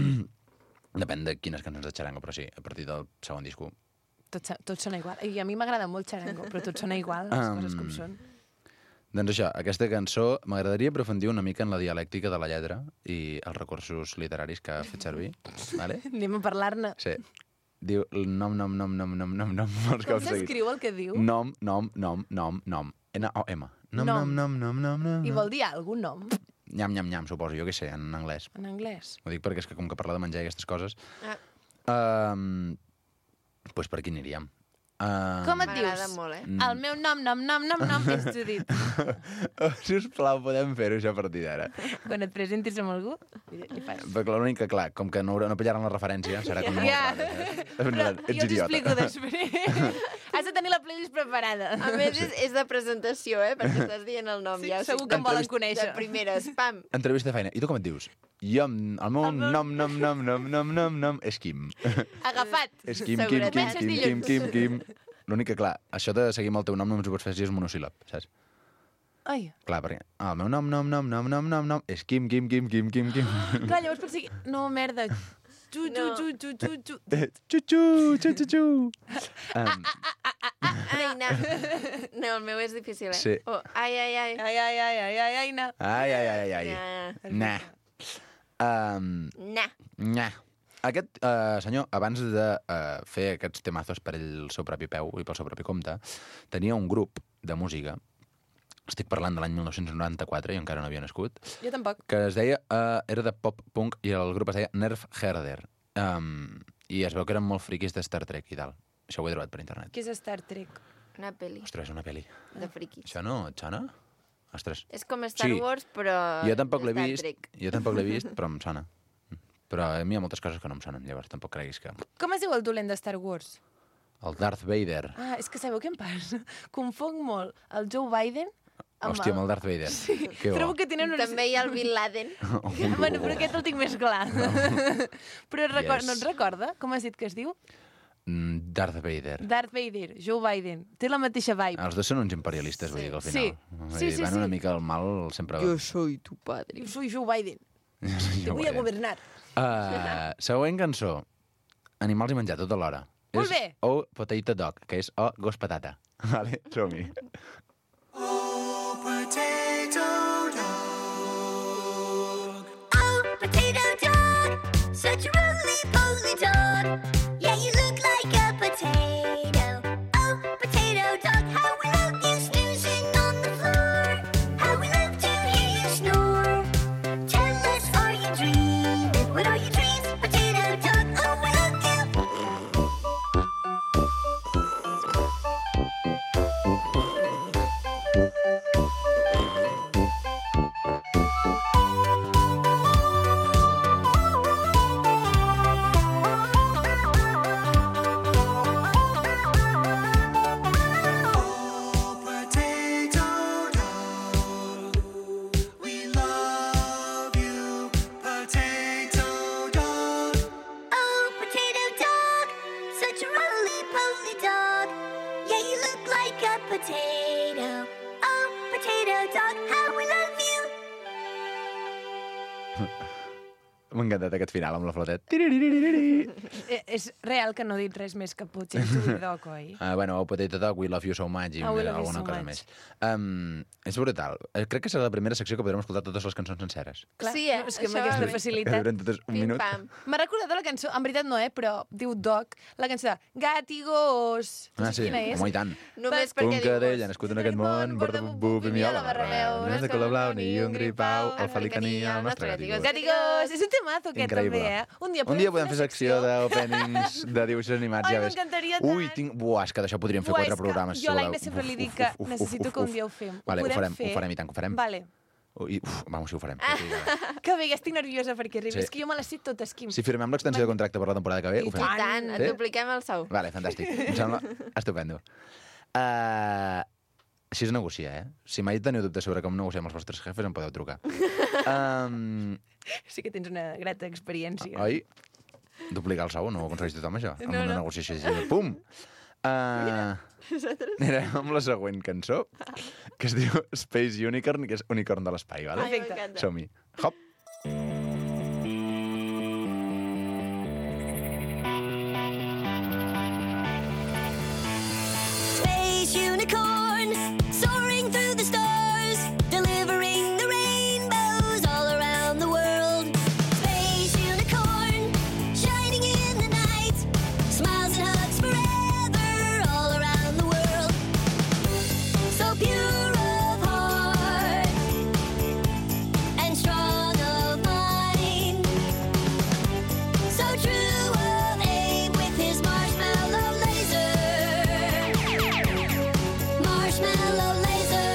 Depèn de quines cançons de xarango, però sí, a partir del segon disco. Tot, sa- tot sona igual. I a mi m'agrada molt xarango, però tot sona igual, les Um, coses com són. Doncs això, aquesta cançó m'agradaria aprofundir una mica en la dialèctica de la lletra i els recursos literaris que ha fet servir. Vale? Anem a parlar-ne. Sí. Diu nom, nom, nom, nom, nom, nom, nom, molts Com cops seguits. s'escriu el que diu? Nom, nom, nom, nom, nom. N O M. Nom, nom, Nom. nom, nom, nom, nom. I vol dir algun nom Nyam, nyam, nyam, suposo, jo què sé, en anglès. en anglès? Ho dic perquè és que com que parla de menjar i aquestes coses... Ah. Um, pues per aquí aniríem. Uh, Com et M'agrada dius? molt, eh? El meu nom, nom, nom, nom, nom és Judit. Sisplau, podem fer-ho això a partir d'ara. Quan et presentis amb algú, li li fas. Perquè l'únic que, clar, com que no, haurà- no pillaran la referència, serà com molt Ja. raro. saps? Però Ets jo idiota. t'explico després. Has de tenir la playlist preparada. A més, és, és de presentació, eh? Perquè estàs dient el nom. Sí, ja. segur que em volen De conèixer. primeres, pam. Entrevista de feina. I tu com et dius? Jo, em- el meu nom, nom, nom, nom, nom, nom, nom, és Quim. Agafat. És Quim, Quim, Quim, Seguretat. Quim, Quim, Quim, Quim. L'únic que, clar, això de seguir amb el teu nom només ho pots fer si és monosíl·lab, saps? Ai, Clar, perquè el meu nom, nom, nom, nom, nom, nom, nom, és Quim, Quim, Quim, Quim, Quim, Quim. clar, llavors pot ser... No, merda. Ju, ju, No. ju, ju, ju, ju. Xuxu, xuxu, um, Reina. No, el meu és difícil, eh? Sí. Oh, ai, ai, ai. Ai, ai, ai, ai, ai, ai, no. Ai, ai, ai, ai, ai. Nah. Nah. Um, Nah. Nyah. Aquest uh, senyor, abans de uh, fer aquests temazos per el seu propi peu i pel seu propi compte, tenia un grup de música, estic parlant de l'any mil nou-cents noranta-quatre, jo encara no havia nascut, Jo tampoc. que es deia, uh, era de pop-punk i el grup es deia Nerf Herder. Um, I es veu que eren molt friquis de Star Trek i tal. Això ho he trobat per internet. Què és Star Trek? Una pel·li Ostres, una pel·li. de friquis. Això no et sona? Ostres. És com Star Sí. Wars, però... Jo tampoc l'he Star vist, Trek. jo tampoc l'he vist, però em sona. Però a mi hi ha moltes coses que no em sonen, llavors tampoc creguis que... Com es diu el dolent de Star Wars? El Darth Vader. Ah, és que sabeu què em passa? Confonc molt el Joe Biden amb Hòstia, amb el Darth Vader. Sí. Que bo. Trobo que tenen una... També hi ha el Bin Laden. Bueno, però aquest el tinc més clar. Però record... Yes. no et recorda? Com has dit que es diu? Mm, Darth Vader. Darth Vader, Joe Biden. Té la mateixa vibe. Els dos són uns imperialistes, vull dir que al Sí. final. Vull Sí, dir, sí, van una sí. mica al mal sempre... soy tu padre. Jo soy Joe Biden. Te Jo voy a veuré. governar. Uh, següent cançó. Animals i menjar tota l'hora. Molt És bé. O Potato Dog, que és O Gos Patata. Vale, som-hi. Oh, potato dog. Oh, potato dog, such a roly-poly dog. Yeah, you look like a potato. Oh, potato dog, how we love you snoozing on the floor. How we love to hear you snore. Tell us, are you dreaming? What are your dreams, potato dog? Oh, we love you. Oh, potato dog. We love you, potato dog. Oh, potato dog, such a roly-poly dog. Yeah, you look like a potato. Oh, potato dog, how we love you. M'ha encantat aquest final amb la flotet. Eh, és real que no he dit res més que potato i dog, oi? Uh, bueno, O Potato Dog, We Love You So Much i Ah, We Love You alguna So cosa Much. més. Um, és brutal. Eh, Crec que serà la primera secció que podrem escoltar totes les cançons senceres. Clar, Sí, eh? és que amb Això aquesta va bé. facilitat... Durant totes un minut. Pim-pam. M'ha recordat la cançó, en veritat no, eh, però diu Dog, la cançó de Gat i gos. Ah, Saps sí, quina és? home, i tant. Només Un perquè cadell diu... ha nascut en aquest món, borda bub i miola barreu. No és de color blau ni un gripau, el felicaní al nostre gat i gos. Gat i gos, és un temazo aquest Increïble. també, eh? Un dia Un dia podem una fer secció d'openings de dibuixos animats, Ai, ja ves. m'encantaria tant. Ui, tinc... Buah, és que d'això podríem fer Buah, quatre és que programes. jo a sobre- l'Aina sempre Uf, li dic uf, que uf, uf, necessito uf, que un uf. dia ho fem. Ho Vale, ho podem farem, fer? ho farem i tant que ho farem. Vale. I, uf, vamos, si ho farem. Que bé, ja estic nerviosa perquè arribi. Sí. És que jo me les sé totes, Quim. Si firmem l'extensió de contracte per la temporada que ve, I ho fem. I tant, et Sí? dupliquem el sou. Vale, fantàstic. Em sembla estupendo. Uh, així es negocia, eh? Si mai teniu dubtes sobre com negociem els vostres jefes, em podeu trucar. Um, Sí que tens una grata experiència. oi? Duplicar el sou, no ho aconsegueix tothom, això? Amb No, una no. negociació així de pum! Uh, anirem amb la següent cançó, que es diu Space Unicorn, que és Unicorn de l'espai, vale? Ai, m'encanta. Som-hi. Hop! Space unicorns soaring through the stars, delivering the rainbows all around the world. Space unicorn shining in the night, smiles and hugs forever all around the world. So pure of heart and strong of mind, so true of aim with his marshmallow laser. Marshmallow laser.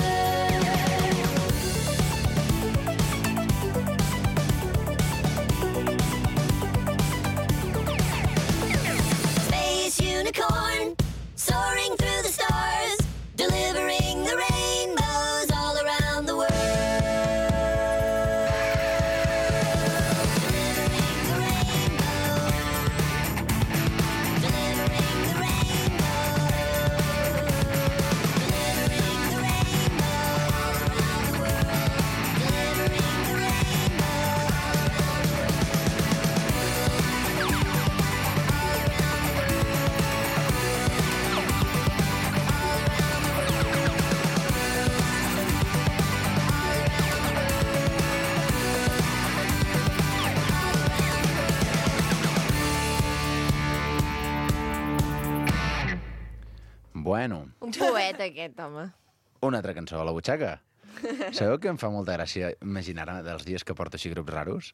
Space unicorn soaring through the stars, delivering the rainbows all around the world. Delivering the rainbow. Delivering the rainbow. Delivering the rainbow all around the world. Delivering the rainbow all around the Bueno, Un poeta, aquest home. una altra cançó a la butxaca. Sabeu que em fa molta gràcia imaginar-me dels dies que porto així grups raros?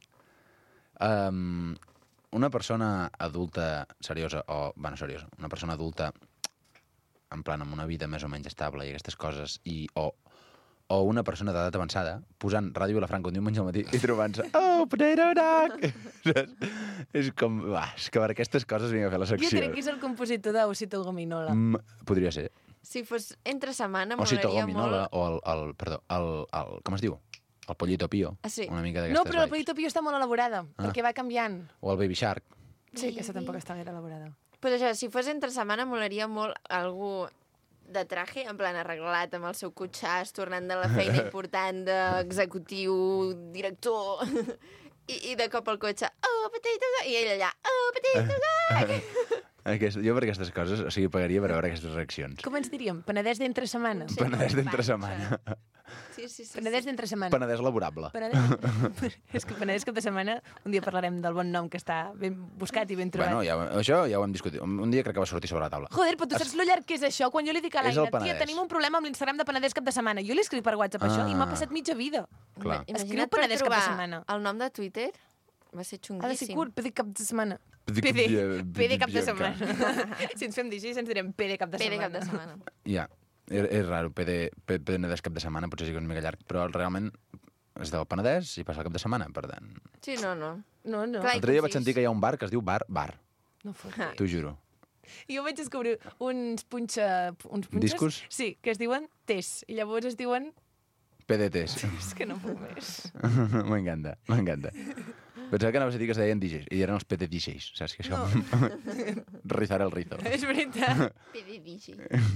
Um, una persona adulta seriosa, o, bueno, seriosa, una persona adulta en plan amb una vida més o menys estable i aquestes coses, i, o, o una persona d'edat avançada posant Ràdio Vilafranca un diumenge al matí i trobant-se oh, potato dog! Saps? És com, uah, és que per aquestes coses vinc a fer la Jo secció. crec que és el compositor d'Osito el Gominola. Mm, podria ser. Si fos entre setmana, O Cito m'agradaria Gominola, molt... o el, el, perdó, el, el, com es diu? El Pollito Pío. Ah, sí. Una mica d'aquestes No, però la vibes. Polito Pio està molt elaborada, Ah. perquè va canviant. O el Baby Shark. Sí, aquesta tampoc està gaire elaborada. Però això, si fos entre setmana, m'agradaria molt algú de traje, en plan arreglat, amb el seu cotxàs, tornant de la feina important d'executiu, director... I, I de cop el cotxe, oh, potato dog! I ell allà, oh, potato dog! Aquest, jo per aquestes coses, o sigui, pagaria per veure aquestes reaccions. Com ens diríem? Penedès d'entre setmana. Sí. Penedès d'entre setmana. Sí, sí, sí. Penedès sí. d'entre setmana. Penedès laborable. Penedès... és que Penedès cap de setmana, un dia parlarem del bon nom que està ben buscat i ben trobat. Bueno, ja, ho- això ja ho hem discutit. Un un dia crec que va sortir sobre la taula. Joder, però tu saps lo llarg que és això? Quan jo li dic a És el l'Aina, tia, Penedès. tenim un problema amb l'Instagram de Penedès cap de setmana. Jo li escric per WhatsApp això i m'ha Ah. passat mitja vida. Clar. Escriu Imagina't per Penedès cap de trobar setmana. el nom de Twitter, va ser Ha de xunguíssim. ser curt, P D cap de setmana. P D- P D, P D- P D cap de P D- setmana. Si ens fem dir així, ens direm P D cap de P D setmana. cap de setmana. Ja, és, és raro. P D, P- Penedès cap de setmana potser sí que és una mica llarg, però realment és del Penedès i passa el cap de setmana, per tant. Sí, no, no. No, no. Clar, L'altre dia vaig concís. sentir que hi ha un bar que es diu Bar Bar, No fot. t'ho juro. Jo vaig descobrir uns punxa... Uns punxes, Discos? Sí, que es diuen tes. I llavors es diuen... P D Ts. És que no puc més. M'encanta, m'encanta. Pensava que anaves a dir que es deien D Js, i eren els P D D Js, saps que això? Rizar el rizo. És veritat. P D Digi.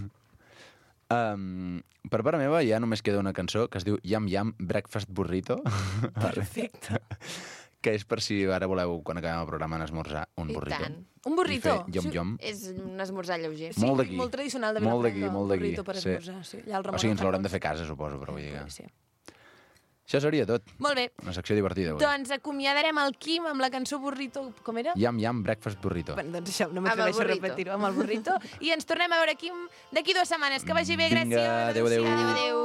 Um, per part meva ja només queda una cançó que es diu Yam Yam Breakfast Burrito. Perfecte. Que és per si ara voleu, quan acabem el programa, anar a esmorzar un I burrito. tant. Un burrito. I fer yom yom. És un esmorzar lleuger. Sí, Molt d'aquí. molt tradicional de Molt Vilafranca. d'aquí, molt d'aquí, Un burrito per sí. esmorzar, sí. Allà al O Ramon sigui, ens l'haurem Alfaro. de fer a casa, suposo, però vull dir que... Sí. Això seria tot. Molt bé. Una secció divertida, avui. Doncs acomiadarem el Quim amb la cançó Burrito. Com era? Yam Yam Breakfast Burrito. Bueno, doncs això, no Amb el m'atreveixo a burrito. repetir-ho, amb el burrito. I ens tornem a veure, Quim, d'aquí dues setmanes. Que vagi bé, Vinga, gràcies. adéu, adéu. Adéu, adéu.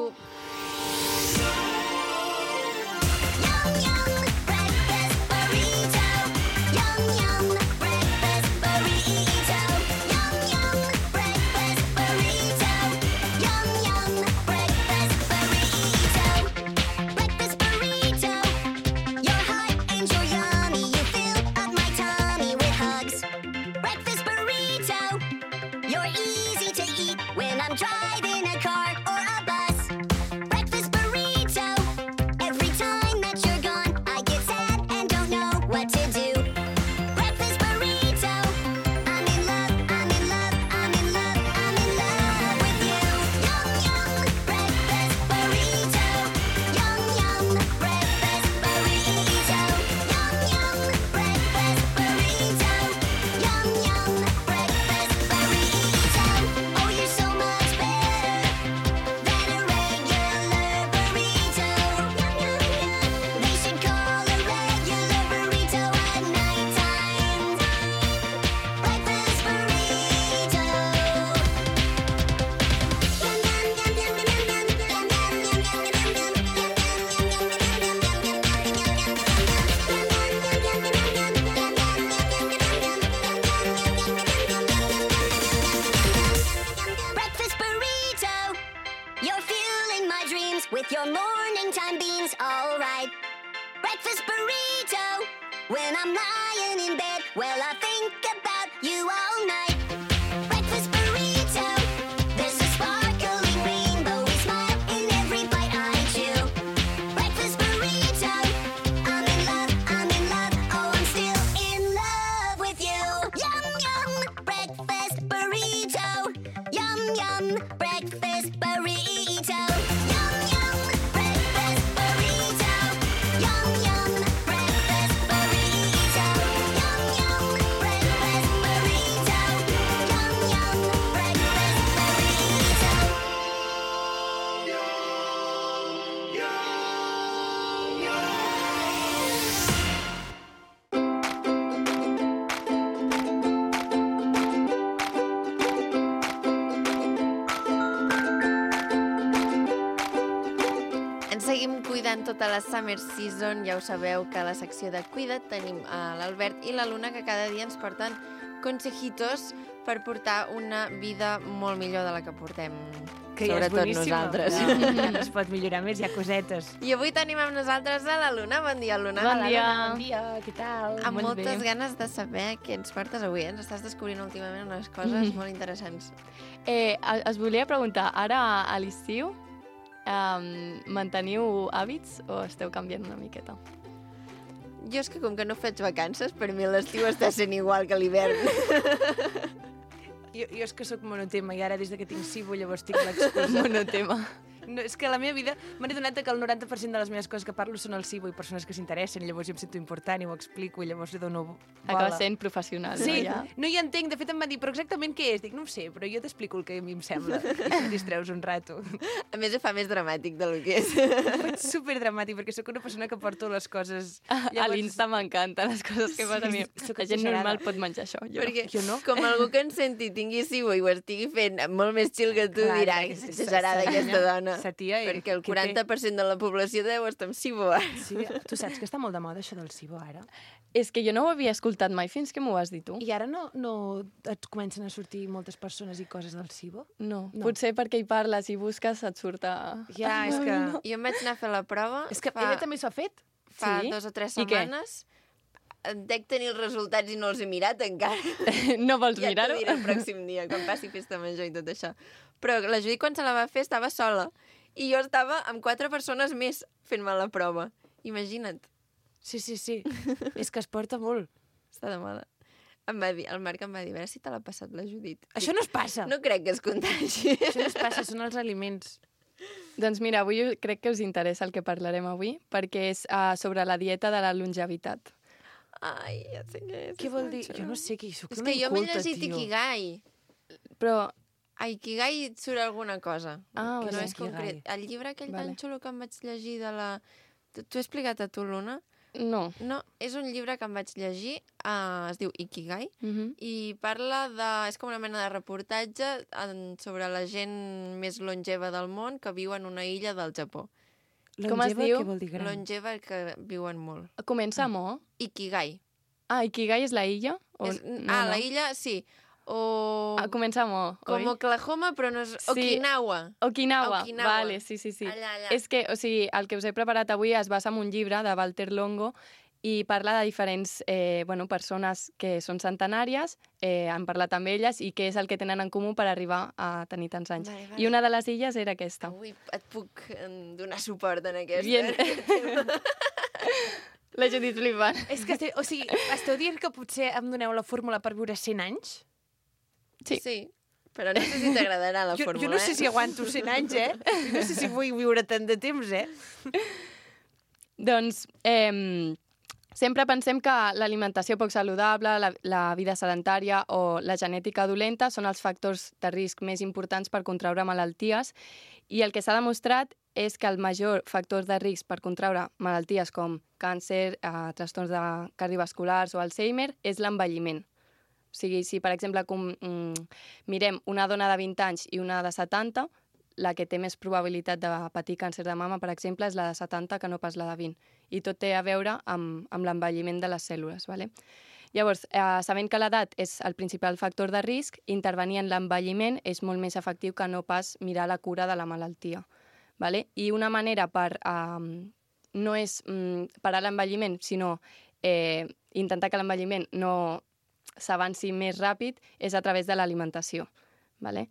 Yum yum breakfast burrito. Yum yum breakfast burrito. Yum yum breakfast burrito. Yum yum breakfast burrito. Breakfast what to do. Breakfast burrito. I'm in love, I'm in love, I'm in love, I'm in love with you. Yum, yum, breakfast burrito. Yum, yum, breakfast burrito. Yum, yum, breakfast burrito. Yum, yum, breakfast burrito. Oh, you're so much better than a regular burrito. Yum, yum, yum. They should call a regular burrito at nighttime. Breakfast burrito. Breakfast burrito. You're fueling my dreams with your morning time beans, all right. Breakfast burrito. When I'm lying in bed, well, I think about you all night. Breakfast burrito. There's a sparkling rainbowy smile in every bite I chew. Breakfast burrito. I'm in love, I'm in love, oh, I'm still in love with you. Yum, yum, breakfast burrito. Yum, yum, breakfast burrito. Yum, yum, breakfast burrito. Yum, yum, breakfast burrito. Yum, yum, breakfast burrito. Yum, yum, breakfast burrito. Ens seguim cuidant tota la Summer Season. Ja ho sabeu que a la secció de Cuida't tenim a l'Albert i la Luna, que cada dia ens porten consejitos per portar una vida molt millor de la que portem, Que ja és sobretot boníssima. nosaltres. Ja no es pot millorar més, hi ha cosetes. I avui tenim amb nosaltres a la Luna. Bon dia, Luna. Bon dia. Bon dia, què tal? Amb Molt moltes bé. ganes de saber què ens portes avui. Ens estàs descobrint últimament unes coses molt interessants. Eh, a- es volia preguntar, ara a l'estiu um, manteniu hàbits o esteu canviant una miqueta? Jo és que com que no faig vacances, per mi l'estiu està sent igual que l'hivern. Jo, jo és que sóc monotema i ara des de que tinc Sibo llavors tinc l'excusa. Monotema. No, és que a la meva vida m'he adonat que el noranta per cent de les meves coses que parlo són el Sibo i persones que s'interessen, i llavors jo em sento important i ho explico i llavors li dono bola. Acaba sent professional, Sí, no? Ja? no hi entenc. De fet em van dir, però exactament què és? Dic, no ho sé, però jo t'explico el que a mi em sembla. I et distreus un rato. A més, ho fa més dramàtic del que és. Ho faig superdramàtic perquè sóc una persona que porto les coses... A l'Insta m'encanten les coses que fas a mi. Sí, sóc La gent exagerada. normal pot menjar això. Jo. Perquè Jo no. com algú que ens senti tingui Sibo i ho estigui fent molt més chill que tu, Clar, dirà que que és és exagerada aquesta dona. Sa tia, i Perquè el què té? quaranta per cent de la població deu estar amb Sibo. Sí, tu saps que està molt de moda això del Sibo ara? És que jo no ho havia escoltat mai fins que m'ho has dit tu. I ara no, no et comencen a sortir moltes persones i coses del Sibo? No. No. Potser perquè hi parles i busques et surt a... Ja, és que... Jo em vaig anar a fer la prova És que fa, ella també s'ho ha fet? fa Sí? dos o tres I què? setmanes. Dec tenir els resultats i no els he mirat encara. No vols Ja t'ho mirar-ho? diré el pròxim dia, quan passi festa major i tot això. Però la Judit, quan se la va fer, estava sola. I jo estava amb quatre persones més fent-me la prova. Imagina't. Sí, sí, sí. És que es porta molt. Està de moda. Em va dir, el Marc em va dir, a veure si te l'ha passat la Judit. Això no es passa. No crec que es contagi. Això no es passa, són els aliments. Doncs mira, avui crec que us interessa el que parlarem avui, perquè és uh, sobre la dieta de la longevitat. Ai, ja sé què és. Què vol dir? Jo no sé què hi soc. És una que jo m'he inculta, llegit tio. Ikigai. Però, A Ikigai et surt alguna cosa. Ah, que vale. no és Ikigai. concret. El llibre aquell Vale. tan xulo que em vaig llegir de la... T'ho he explicat a tu, Luna? no. No, és un llibre que em vaig llegir, uh, es diu Ikigai, Uh -huh. i parla de... és com una mena de reportatge en, sobre la gent més longeva del món que viu en una illa del Japó. Com es Longeva, diu? Què vol dir gran? Longeva que viuen molt. Comença amb O. Ikigai. Ah, Ikigai és la illa? O... És, ah, la illa, sí. O... Ah, comença amb O, com oi? Oklahoma, però no és... Sí. Okinawa. Okinawa. Okinawa. Vale, sí, sí, sí. Allà, allà. És que, o sigui, el que us he preparat avui es basa en un llibre de Walter Longo i parla de diferents eh, bueno, persones que són centenàries, eh, han parlat amb elles i què és el que tenen en comú per arribar a tenir tants anys. Vale, vale. I una de les illes era aquesta. Avui et puc em, donar suport en aquesta. Bien. La Judit flipant. És que, o sigui, esteu dient que potser em doneu la fórmula per viure cent anys? Sí. Sí, però no sé si t'agradarà la Jo, fórmula, jo no sé eh? si aguanto cent anys, eh? Jo no sé si vull viure tant de temps, eh? Doncs eh, sempre pensem que l'alimentació poc saludable, la, la vida sedentària o la genètica dolenta són els factors de risc més importants per contraure malalties, i el que s'ha demostrat és que el major factor de risc per contraure malalties com càncer, eh, trastorns de cardiovasculars o Alzheimer és l'envelliment. O sigui, si per exemple com, mm, mirem una dona de vint anys i una de setanta, la que té més probabilitat de patir càncer de mama, per exemple, és la de setanta que no pas la de vint. I tot té a veure amb, amb l'envelliment de les cèl·lules. Vale? Llavors, eh, sabent que l'edat és el principal factor de risc, intervenir en l'envelliment és molt més efectiu que no pas mirar la cura de la malaltia. Vale? I una manera per... Eh, no és mm, parar l'envelliment, sinó eh, intentar que l'envelliment no s'avanci més ràpid, és a través de l'alimentació. Vale?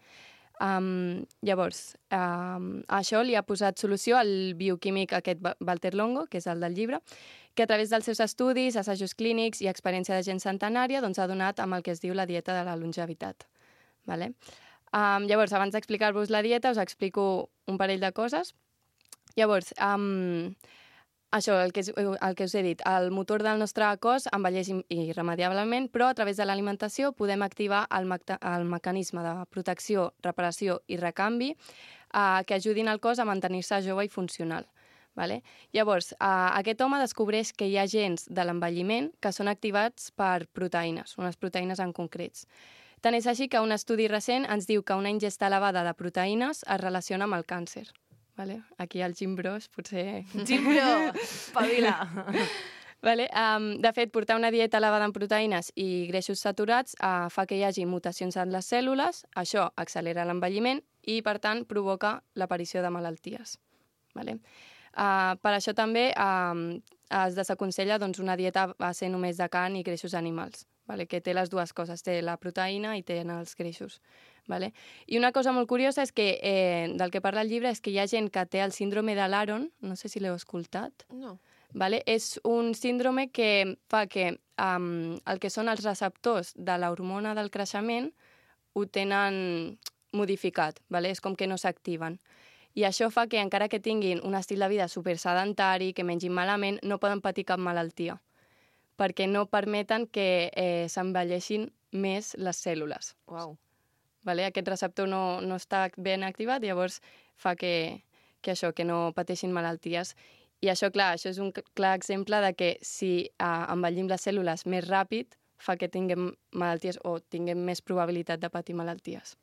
Um, llavors, um, a això li ha posat solució el bioquímic aquest Walter Longo, que és el del llibre, que a través dels seus estudis, assajos clínics i experiència de gent centenària doncs, ha donat amb el que es diu la dieta de la longevitat. Vale? Um, llavors, abans d'explicar-vos la dieta, us explico un parell de coses. Llavors, um, això, el que, el que us he dit, el motor del nostre cos envelleix irremediablement, però a través de l'alimentació podem activar el, el mecanisme de protecció, reparació i recanvi eh, que ajudin el cos a mantenir-se jove i funcional. Vale? Llavors, eh, aquest home descobreix que hi ha gens de l'envelliment que són activats per proteïnes, unes proteïnes en concrets. Tant és així que un estudi recent ens diu que una ingesta elevada de proteïnes es relaciona amb el càncer. Vale? Aquí al Gimbros potser... Gimbro, pavila! Vale? Um, de fet, portar una dieta elevada en proteïnes i greixos saturats uh, fa que hi hagi mutacions en les cèl·lules, això accelera l'envelliment i, per tant, provoca l'aparició de malalties. Vale? Uh, per això també uh, es desaconsella doncs, una dieta a base només de carn i greixos animals, vale? Que té les dues coses, té la proteïna i té els greixos. Vale? I una cosa molt curiosa és que, eh, del que parla el llibre, és que hi ha gent que té el síndrome de l'Aaron, no sé si l'heu escoltat. No. Vale? És un síndrome que fa que um, el que són els receptors de l'hormona del creixement ho tenen modificat, vale? És com que no s'activen. I això fa que, encara que tinguin un estil de vida supersedentari, que mengin malament, no poden patir cap malaltia, perquè no permeten que eh, s'envelleixin més les cèl·lules. Uau. Vale? Aquest receptor no, no està ben activat, llavors fa que, que això, que no pateixin malalties. I això, clar, això és un clar exemple de que si eh, envellim les cèl·lules més ràpid, fa que tinguem malalties o tinguem més probabilitat de patir malalties.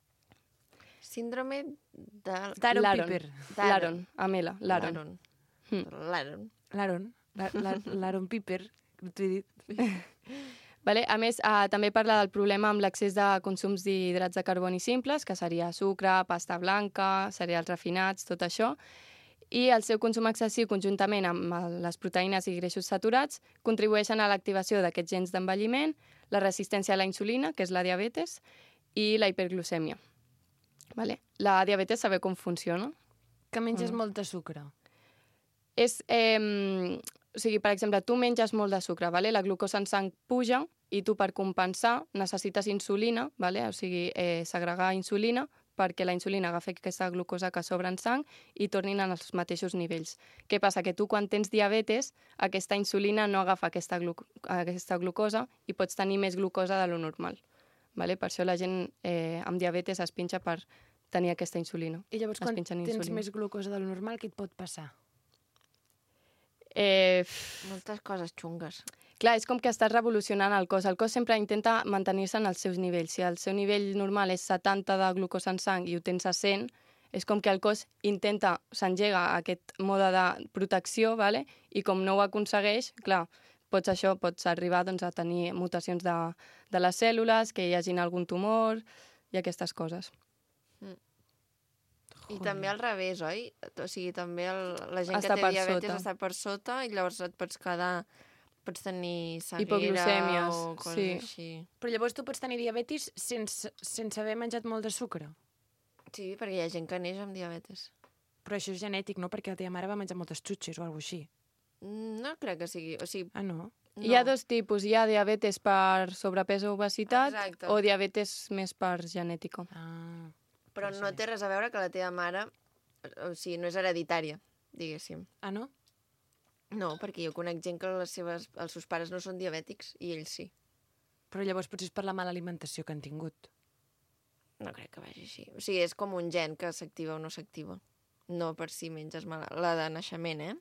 Síndrome de... D'Aaron L'Aaron. Piper. L'Aaron, amb L, l'Aaron. L'Aaron. Mm. L'Aaron. L'Aaron. La- la- L'Aaron Piper. T'ho he dit. Vale? A més, eh, també parla del problema amb l'excés de consums d'hidrats de carboni simples, que seria sucre, pasta blanca, cereals refinats, tot això. I el seu consum excessiu, conjuntament amb les proteïnes i greixos saturats, contribueixen a l'activació d'aquests gens d'envelliment, la resistència a la insulina, que és la diabetes, i la hiperglucèmia. Vale? La diabetes, sabeu com funciona? Que menges Mm. molt de sucre. És, eh, o sigui, per exemple, tu menges molt de sucre, vale? La glucosa en sang puja i tu, per compensar, necessites insulina, vale? O sigui, eh, segregar insulina perquè la insulina agafi aquesta glucosa que sobra en sang i tornin en els mateixos nivells. Què passa? Que tu, quan tens diabetes, aquesta insulina no agafa aquesta, glu aquesta glucosa i pots tenir més glucosa de lo normal. Vale? Per això la gent eh, amb diabetes es pinxa per tenir aquesta insulina. I llavors, Es quan pinxen tens insulina. més glucosa de lo normal, què et pot passar? Eh, Moltes coses xungues. Clar, és com que estàs revolucionant el cos. El cos sempre intenta mantenir-se en els seus nivells. Si el seu nivell normal és setanta de glucosa en sang i ho tens a cent, és com que el cos intenta, s'engega aquest mode de protecció, vale? I com no ho aconsegueix, clar, pots això, pots arribar doncs, a tenir mutacions de, de les cèl·lules, que hi hagin algun tumor i aquestes coses. I també al revés, oi? O sigui, també el, la gent Està que té per diabetes sota. està per sota i llavors et pots quedar... Pots tenir ceguera Hipoglucèmies, o coses sí. així. Però llavors tu pots tenir diabetis sense, sense haver menjat molt de sucre. Sí, perquè hi ha gent que neix amb diabetes. Però això és genètic, no? Perquè la teva mare va menjar moltes xutxes o alguna cosa així. No crec que sigui... O sigui, Ah, no? no. Hi ha dos tipus. Hi ha diabetes per sobrepès o obesitat Exacte. o diabetes més per genètica. Ah. Però no té res a veure que la teva mare... O sigui, no és hereditària, diguéssim. Ah, no? No, perquè jo conec gent que les seves, els seus pares no són diabètics i ells sí. Però llavors potser és per la mala alimentació que han tingut. No crec que vagi així. O sigui, és com un gen que s'activa o no s'activa. No per si menges mal... La de naixement, eh?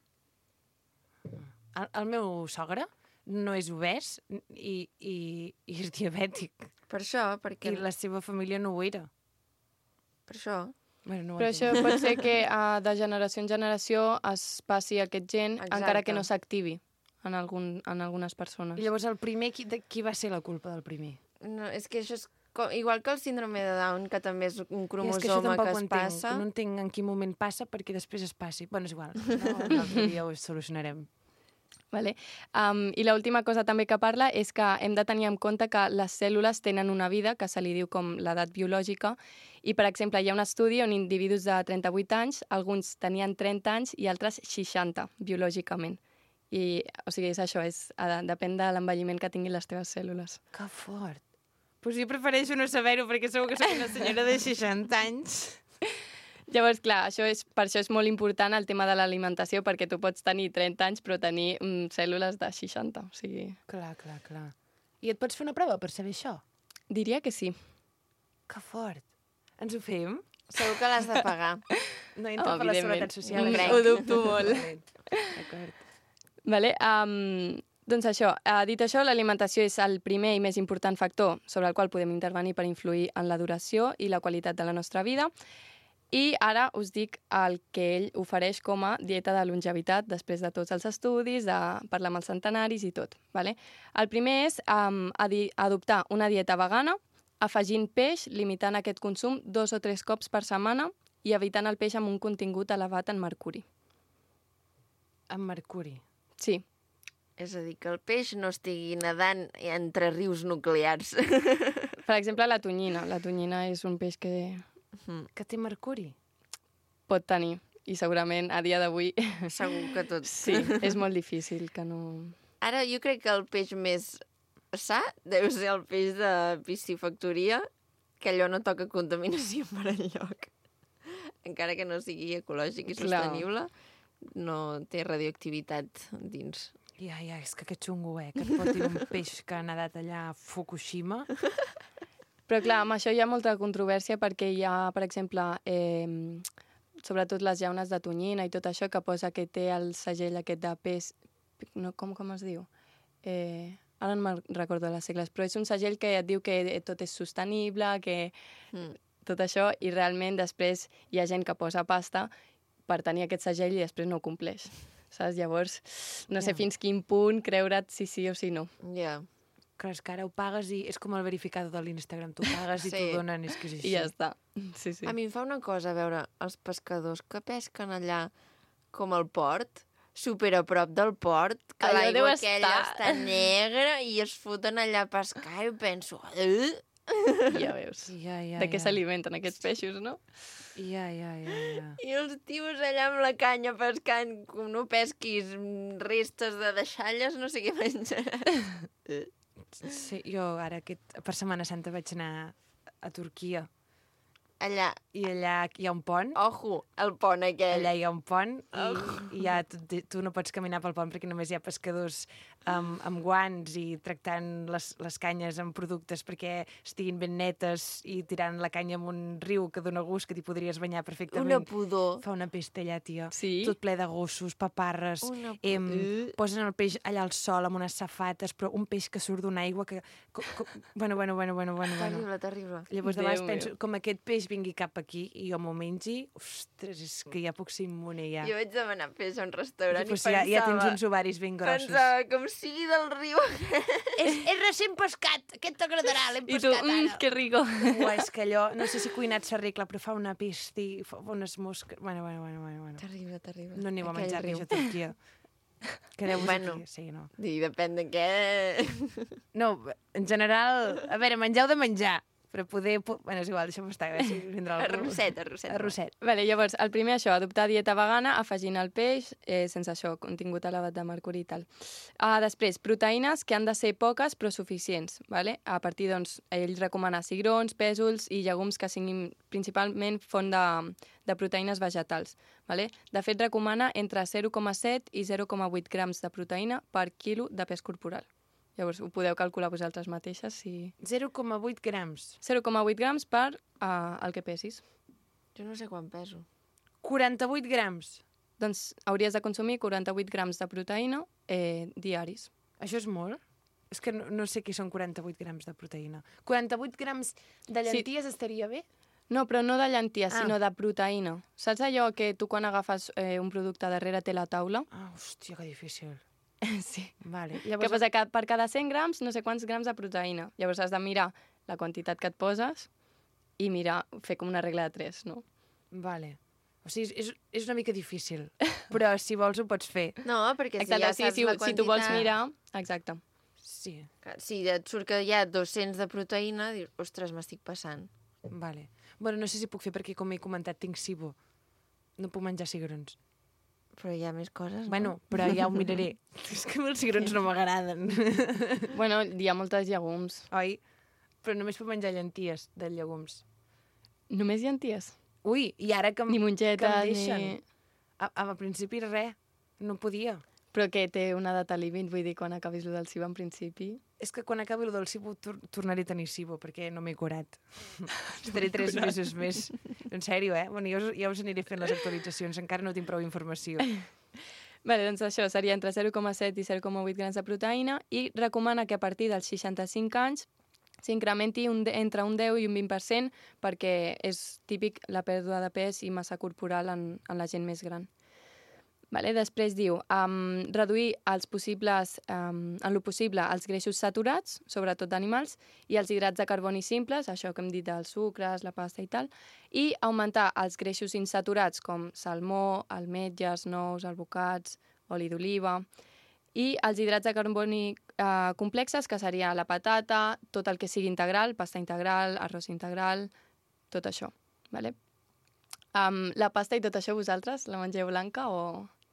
El, el meu sogre no és obès i, i, i és diabètic. Per això, perquè... I la seva família no ho era. Per això... Bueno, no ho Però entenc. això pot ser que uh, de generació en generació es passi aquest gen, Exacte. encara que no s'activi en, algun, en algunes persones. I llavors el primer, qui, de, qui va ser la culpa del primer? No, és que això és com, igual que el síndrome de Down, que també és un I és que això cromosoma tampoc que ho es entenc. passa. No entenc en quin moment passa perquè després es passi. Bueno, és igual. No? Un altre dia ho solucionarem. Vale? Um, I l'última cosa també que parla és que hem de tenir en compte que les cèl·lules tenen una vida que se li diu com l'edat biològica i, per exemple, hi ha un estudi on individus de trenta-vuit anys, alguns tenien trenta anys i altres seixanta, biològicament. I, o sigui, és això, és, uh, depèn de l'envelliment que tinguin les teves cèl·lules. Que fort. Pues jo prefereixo no saber-ho perquè segur que soc una senyora de seixanta anys. Llavors, clar, això és, per això és molt important el tema de l'alimentació, perquè tu pots tenir trenta anys però tenir mm, cèl·lules de seixanta. O sigui, Clar, clar, clar. I et pots fer una prova per saber això? diria que sí. Que fort. Ens ho fem? Segur que l'has de pagar. No entra Oh, per la evidentment. Seguretat Social. Ho això. crec. Ho dubto molt. D'acord. Vale? Um, doncs això, uh, dit això, l'alimentació és el primer i més important factor sobre el qual podem intervenir per influir en la duració i la qualitat de la nostra vida. I ara us dic el que ell ofereix com a dieta de longevitat després de tots els estudis, de parlar amb els centenaris i tot. Vale? El primer és um, adoptar una dieta vegana, afegint peix, limitant aquest consum dos o tres cops per setmana i evitant el peix amb un contingut elevat en mercuri. Amb mercuri. Sí, És a dir, que el peix no estigui nedant entre rius nuclears. per exemple, la tonyina. La tonyina és un peix que Que té mercuri. pot tenir i segurament a dia d'avui Segur que tots. sí, és molt difícil que no... Ara, jo crec que el peix més sa deu ser el peix de piscifactoria, que allò no toca contaminació per enlloc. Encara que no sigui ecològic i Clar. sostenible, no té radioactivitat dins. Ja, ja, és que que xungo, eh? Que et pot dir un peix que ha nedat allà a Fukushima. Però clar, amb això hi ha molta controvèrsia perquè hi ha, per exemple, eh, sobretot les llaunes de tonyina i tot això que posa que té el segell aquest de peix... No, com, com es diu? Eh, ara no me'n recordo les segles, però és un segell que et diu que tot és sostenible, que Mm. tot això, i realment després hi ha gent que posa pasta per tenir aquest segell i després no ho compleix. Saps? Llavors, no sé Ja. fins quin punt creure't si sí o si no. Ja. Clar, és que ara ho pagues i és com el verificador de l'Instagram. Tu pagues i Sí. t'ho donen, és que és així. I ja està. Sí, sí. A mi em fa una cosa, a veure, els pescadors que pesquen allà com al port, super a prop del port, que Allò deu l'aigua aquella estar- està negra i es foten allà a pescar i penso... "Eh?" Ja veus. Ja, ja, De què ja. s'alimenten aquests peixos, no? Ja, ja, ja, ja. I els tios allà amb la canya pescant, com no pesquis mm, restes de deixalles, no sé què menjaràs. Sí, jo ara aquest, per Setmana Santa vaig anar a Turquia Allà, i allà hi ha un pont. ojo, el pont aquell. Allà hi ha un pont i, i ja tu, tu no pots caminar pel pont perquè només hi ha pescadors amb, amb guants i tractant les, les canyes amb productes perquè estiguin ben netes i tirant la canya en un riu que dona gust, que t'hi podries banyar perfectament. Una pudor. Fa una pesta allà, tia. Sí? Tot ple de gossos, paparres. Una pu- Em, Uh. posen el peix allà al sol amb unes safates, però un peix que surt d'una aigua que... Co, co, bueno, bueno, bueno, bueno, bueno, bueno. Terrible, terrible. Llavors, de Déu vegades meu. penso, com aquest peix vingui cap aquí i jo m'ho mengi, ostres, és que ja puc ser immune, ja. Jo vaig demanar peix a un restaurant Pues i ja, pensava... ja tens uns ovaris ben grossos. Pensava, com sigui del riu. És, és recent pescat, aquest t'agradarà, l'hem I tu, mm, que rico. Uah, és que allò, no sé si cuinat s'arregla, però fa una pesta i fa unes mosques... Bueno, bueno, bueno, bueno. bueno. Terrible, terrible. No aneu a Aquell menjar riu. res a Turquia. Quedeu-vos Bueno. aquí. Sí, no. I depèn de què... No, en general, a veure, menjar heu de menjar, però poder... po- Bueno, és igual, deixa'm estar, a veure si vindrà algú. Arrosset, arrosset. Arrosset. Vale, llavors, el primer això, adoptar dieta vegana, afegint el peix, eh, sense això, contingut elevat de mercuri i tal. Uh, després, proteïnes que han de ser poques però suficients. Vale? A partir, doncs, ell recomana cigrons, pèsols i llegums que siguin principalment font de, de proteïnes vegetals. Vale? De fet, recomana entre zero coma set i zero coma vuit grams de proteïna per quilo de pes corporal. Llavors, ho podeu calcular vosaltres mateixes si... zero coma vuit grams. zero coma vuit grams per uh, el que pesis. Jo no sé quan peso. quaranta-vuit grams. Doncs hauries de consumir quaranta-vuit grams de proteïna eh, diaris. Això és molt? És que no, no sé què són quaranta-vuit grams de proteïna. quaranta-vuit grams de llenties sí. estaria bé? No, però no de llenties, Ah. sinó de proteïna. Saps allò que tu quan agafes eh, un producte darrere té la taula? Ah, hòstia, que difícil. Sí. Vale. Què Llavors, passa? Que per cada cent grams no sé quants grams de proteïna. Llavors has de mirar la quantitat que et poses i mirar, fer com una regla de tres, no? Vale. O sigui, és, és una mica difícil, però si vols ho pots fer. No, perquè si Exacte, ja sí, saps si, la si tu vols quantitat- mirar... Exacte. Sí, Clar, si et surt que hi ha dos-cents de proteïna, dius, ostres, m'estic passant. vale. Bueno, no sé si puc fer perquè, com he comentat, tinc SIBO. No puc menjar cigrons. Però hi ha més coses, Bueno, no? però ja ho miraré. És que els cigrons no m'agraden. Bueno, hi ha moltes llegums. Oi? Però només puc menjar llenties de llegums. Només llenties? Ui, i ara que, em- Ni que mongetes, em deixen... ni... A, a principi res, no podia. Però que té una data límit, vull dir, quan acabis lo del SIBO en principi... És que quan acabi el del SIBO tor tornaré a tenir SIBO, perquè no m'he curat. Estaré tres mesos més. En sèrio, eh? Bueno, jo us, ja us aniré fent les actualitzacions, encara no tinc prou informació. Vale, doncs això seria entre zero coma set i zero coma vuit grams de proteïna i recomana que a partir dels seixanta-cinc anys s'incrementi un, de- entre un deu i un vint per cent perquè és típic la pèrdua de pes i massa corporal en, en la gent més gran. Vale? Després diu um, reduir els possibles, um, en lo possible els greixos saturats, sobretot d'animals, i els hidrats de carboni simples, això que hem dit dels sucres, la pasta i tal, i augmentar els greixos insaturats com salmó, almetges, nous, albocats, oli d'oliva, i els hidrats de carboni eh, complexes, que seria la patata, tot el que sigui integral, pasta integral, arròs integral, tot això. Vale? Um, la pasta i tot això vosaltres la mengeu blanca o...?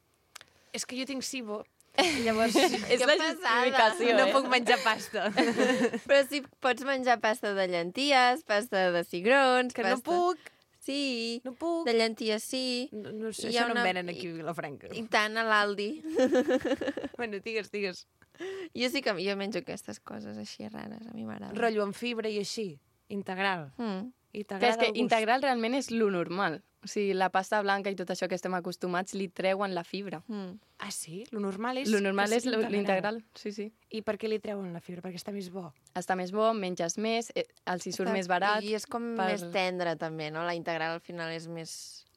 És que jo tinc SIBO, i llavors És la justificació, no eh? puc menjar pasta. Però si pots menjar pasta de llenties, pasta de cigrons... Que pasta... no puc, Sí, no puc. de llenties sí. No, no sé, Hi ha això no una- em venen aquí a Vilafranca. I tant, a l'Aldi. Bueno, digues, digues. Jo sí que jo menjo aquestes coses així rares, a mi m'agrada. Rotllo amb fibra i així, integral. Mm. I Que és t'agrada que el gust. integral realment és lo normal. O sigui, la pasta blanca i tot això que estem acostumats li treuen la fibra. Mm. Ah, sí? Lo normal és... Lo normal que és sigui lo- l'integral, sí, sí. I per què li treuen la fibra? Perquè està més bo. Està més bo, menges més, eh, els hi surt Està- més barat. I és com per- més tendre, també, no? La integral al final és més...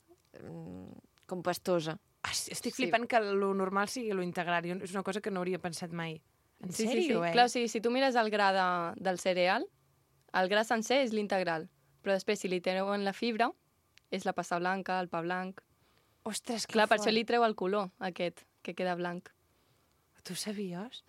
mm, com pastosa. Ah, sí, estic Sí. flipant que lo normal sigui lo integral. Jo, és una cosa que no hauria pensat mai. En Sí, sí, sèrio, sí. eh? Clar, o sigui, si tu mires el gra de, del cereal, el gra sencer és l'integral. Però després, si li treuen la fibra, és la pasta blanca, el pa blanc. Ostres, que Clar, per fort. això li treu el color, aquest, que queda blanc. Tu sabies?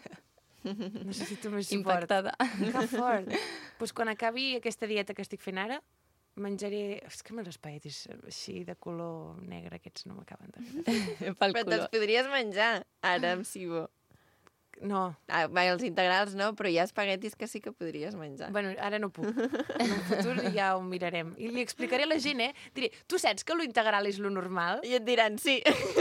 Mm. Necessito més suport. Impactada. Que fort. pues quan acabi aquesta dieta que estic fent ara, menjaré... És que els espaguetis així de color negre, aquests no m'acaben de... Pel Però te'ls color. podries menjar ara amb cibo. No, Ah, va, els integrals no, però hi ha espaguetis que sí que podries menjar. bueno, ara no puc. En un futur ja ho mirarem. I li explicaré a la gent, eh? Diré, tu saps que lo integral és lo normal? I et diran sí.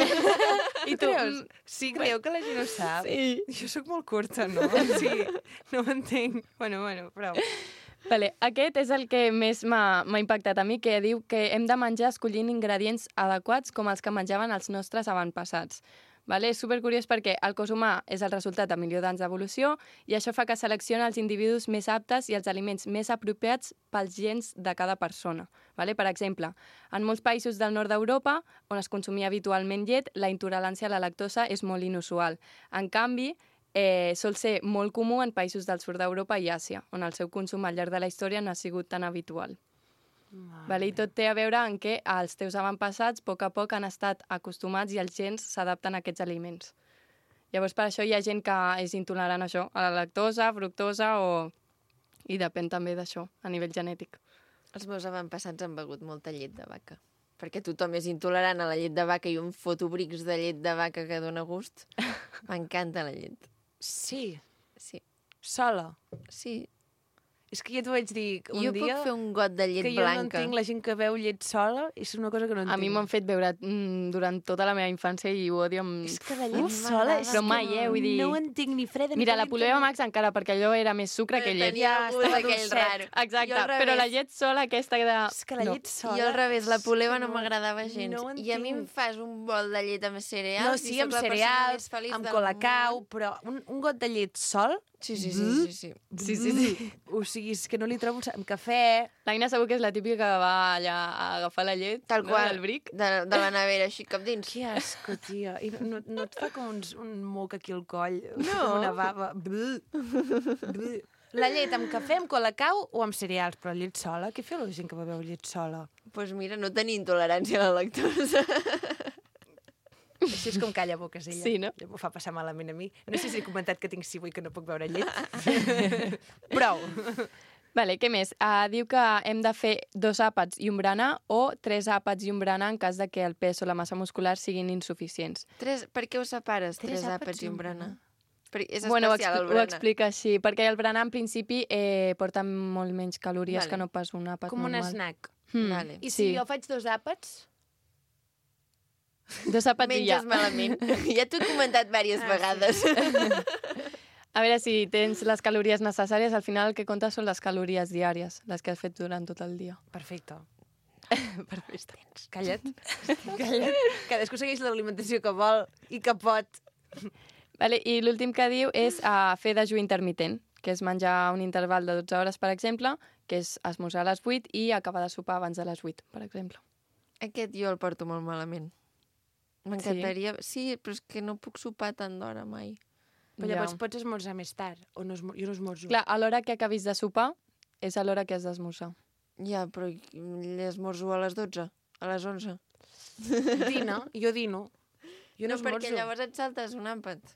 I tu creus? Sí, creieu que la gent ho sap? Sí. Jo sóc molt curta, no? Sí, no ho entenc. Bueno, bueno, però... Vale, aquest és el que més m'ha m'ha impactat a mi, que diu que hem de menjar escollint ingredients adequats com els que menjaven els nostres avantpassats. Vale? És supercuriós perquè el cos humà és el resultat de milió d'anys d'evolució i això fa que selecciona els individus més aptes i els aliments més apropiats pels gens de cada persona. Vale? Per exemple, en molts països del nord d'Europa, on es consumia habitualment llet, la intolerància a la lactosa és molt inusual. En canvi, eh, sol ser molt comú en països del sud d'Europa i Àsia, on el seu consum al llarg de la història no ha sigut tan habitual. Vale? I tot té a veure en què els teus avantpassats a poc a poc han estat acostumats i els gens s'adapten a aquests aliments. Llavors, per això hi ha gent que és intolerant a això, a la lactosa, fructosa o I depèn també d'això, a nivell genètic. Els meus avantpassats han begut molta llet de vaca. Perquè tothom és intolerant a la llet de vaca i un fotobrics de llet de vaca que dona gust. M'encanta la llet. Sí. Sí. Sola. Sí. És que ja t'ho vaig dir un jo dia... puc fer un got de llet que jo blanca. no entenc la gent que beu llet sola, és una cosa que no entenc. A mi m'han fet beure mm, durant tota la meva infància i ho odio amb... És que la llet sola és Però mai, eh, vull dir... No ho entenc ni freda ni Mira, la calenta. Poleo Max encara, perquè allò era més sucre que llet. Tenia el gust estava aquell dolcet. raro. Exacte, Jo al però la revés. llet sola aquesta de... És que la No. llet sola... Jo al revés, la és poleva que no m'agradava gens. no ho I a mi em entenc. fas un bol de llet amb cereals No, i sí, soc amb la persona cereals, més feliç amb del colacau, món. però un, un got de llet sol... Sí, sí, sí, sí, sí. Sí, sí, sí. O sigui, és que no li trobo... Amb cafè... L'Aina segur que és la típica que va allà a agafar la llet, Tal no, qual. del bric. De, de la nevera, així cap dins. Que asco, tia. I no, no et fa com uns, un moc aquí al coll? No. Una bava. Blu. Blu. La llet amb cafè, amb colacau o amb cereals? Però llet sola? Què feu la gent que va beure llet sola? Doncs pues mira, no tenia intolerància a la lactosa. Així és com calla boques ella. Sí, no? M'ho fa passar malament a mi. No sé si he comentat que tinc sibo i que no puc beure llet. Prou. Vale, què més? Uh, diu que hem de fer dos àpats i un berenar o tres àpats i un berenar en cas de que el pes o la massa muscular siguin insuficients. Tres, per què ho separes? Tres Tres, àpats àpats i un berenar. Perquè és Bueno, ho, especial, expli el ho berenar. explica així, perquè el berenar en principi eh, porta molt menys calories Vale. que no pas un àpat Com un normal. snack. Hmm. Vale. I si Sí. jo faig dos àpats? Dos àpats i ja. Menges malament. Ja t'ho he comentat diverses Ah, vegades. A veure, si tens les calories necessàries, al final el que compta són les calories diàries, les que has fet durant tot el dia. Perfecte. Perfecte. Calla't. Calla't. Cadascú segueix l'alimentació que vol i que pot. Vale, I l'últim que diu és uh, fer dejú intermitent, que és menjar un interval de dotze hores, per exemple, que és esmorzar a les vuit i acabar de sopar abans de les vuit, per exemple. Aquest jo el porto molt malament. M'encantaria... Sí? sí, però és que no puc sopar tant d'hora mai. Però llavors pots esmorzar més tard. O no esmor... Jo no esmorzo. Clar, a l'hora que acabis de sopar és a l'hora que has d'esmorzar. Ja, però l'esmorzo a les dotze, a les onze. Dina, jo dino. Jo no, No, perquè esmorzo. llavors et saltes un àpat.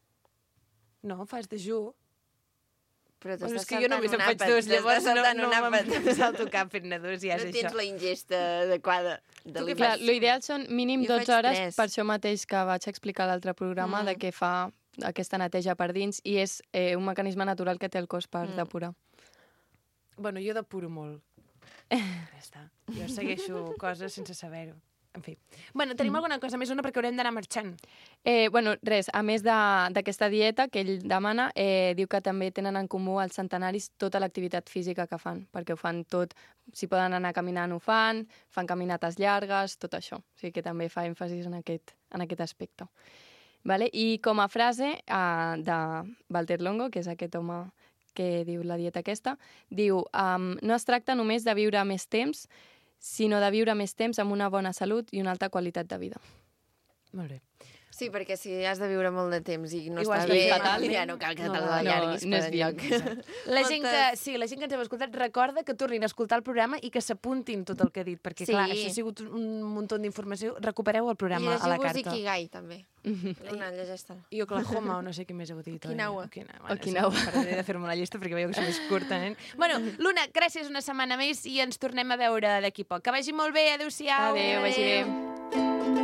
No, fas dejú. Però Pues t'estàs és que jo només en un faig àpat, dos, t'estàs llavors no, saltant no, un àpat. em salto cap fent-ne dos, ja és No això. tens la ingesta adequada Tu què d'aliments. Clar, l'ideal són mínim Jo dotze faig hores, tres. per això mateix que vaig explicar a l'altre programa, Mm. de què fa aquesta neteja per dins, i és eh, un mecanisme natural que té el cos per Mm. depurar. Bueno, jo depuro molt. Ja està. Jo segueixo coses sense saber-ho. En fi. Bueno, tenim alguna cosa més, una, perquè haurem d'anar marxant. Eh, bueno, res, a més de- d'aquesta dieta que ell demana, eh, diu que també tenen en comú els centenaris tota l'activitat física que fan, perquè ho fan tot, si poden anar caminant ho fan, fan caminates llargues, tot això. O sigui que també fa èmfasis en aquest, en aquest aspecte. Vale? I com a frase uh, de Walter Longo, que és aquest home que diu la dieta aquesta, diu um, no es tracta només de viure més temps, sinó de viure més temps amb una bona salut i una alta qualitat de vida. Molt bé. Sí, perquè si has de viure molt de temps i no I ho has està de bé, fer fatal. ja no cal que No, te no, l'allarguis no és per bien. enlloc. La gent que, Moltes- sí, la gent que ens heu escoltat, recorda que tornin a escoltar el programa i que s'apuntin tot el que he dit, perquè, Sí. clar, això ha sigut un munt d'informació. Recupereu el I programa a la llegiu-vos carta. Ikigai, també. Luna, llegeix-te'l. I Oklahoma, o no sé què més heu dit. oi? Okinawa. Okinawa. Okinawa. Sí, faré de fer-me una llista perquè veieu que és més curta. Eh? Bueno, Luna, gràcies una setmana més i ens tornem a veure d'aquí poc. Que vagi molt bé, adéu-siau. Adéu, vagi bé.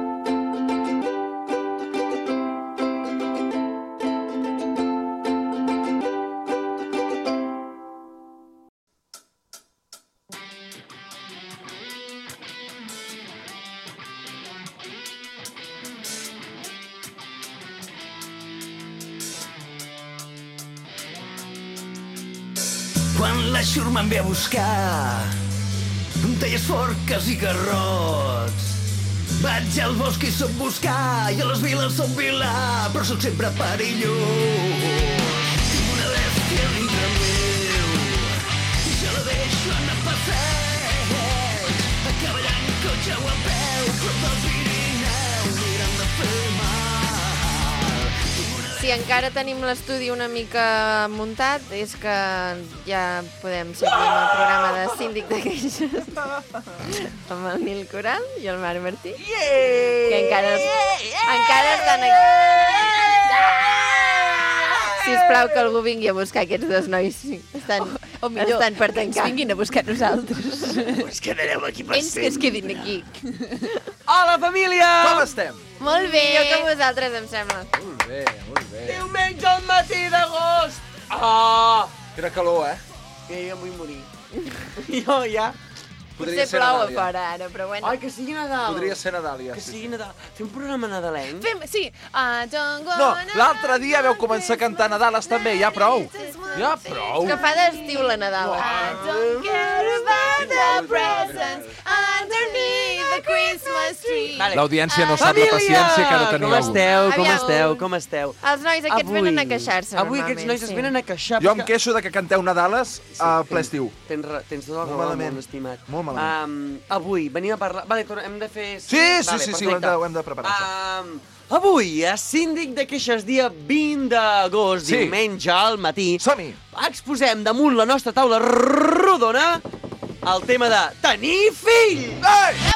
Quan la xurma em ve a buscar, em talles forques i garrots. Vaig al bosc i soc buscar, i a les viles soc vilà, però sóc sempre perillós. Tinc una bèstia dintre meu, i jo la deixo anar a passeig, a cavall en cotxe o a peu, prop del Pirineu, mirant de fer mal. Si encara tenim l'estudi una mica muntat, és que ja podem seguir amb el programa de Síndic de Queixes amb el Nil Coral i el Marc Martí, que encara, encara estan aquí. Sisplau, sisplau, que algú vingui a buscar aquests dos nois. Estan, O millor, estan per que ens tancar. vinguin a buscar nosaltres. Us quedareu aquí per Ells que es quedin aquí. Hola, família! Com estem? Molt bé. Jo com vosaltres, em sembla. Molt bé, molt bé. Diumenge al matí d'agost! Ah! Quina calor, eh? Que jo em vull morir. Jo ja... Podria Potser ser plou a Nadàlia. fora ara, però bueno. Ai, que sigui Nadal. Podria ser Nadàlia. Que sí, sigui Nadal. Fem un programa nadalenc? Fem, sí. I don't No, wanna l'altre dia veu començar a cantar Nadales també, ja prou. Ja prou. Que fa d'estiu la Nadal. I don't care about the presents underneath the Christmas tree. Vale. L'audiència no sap la paciència que ha de tenir Com algú. esteu? Com Aviam. esteu? Com esteu? Els nois aquests Avui- venen a queixar-se, Avui aquests normalment, nois es sí. venen a queixar. Jo em perquè- queixo de que canteu Nadales a ple estiu. Tens, ra- tens tota la Molt raó, malament. molt estimat. Molt malament. Um, avui venim a parlar... Vale, torna- hem de fer... Sí, sí, vale, sí, sí, ho hem de, perfecte. ho hem de preparar, això. Um, avui, a Síndic de Queixes, dia vint d'agost, Sí. diumenge al matí, Som-hi! exposem damunt la nostra taula rodona el tema de tenir fills! Ei!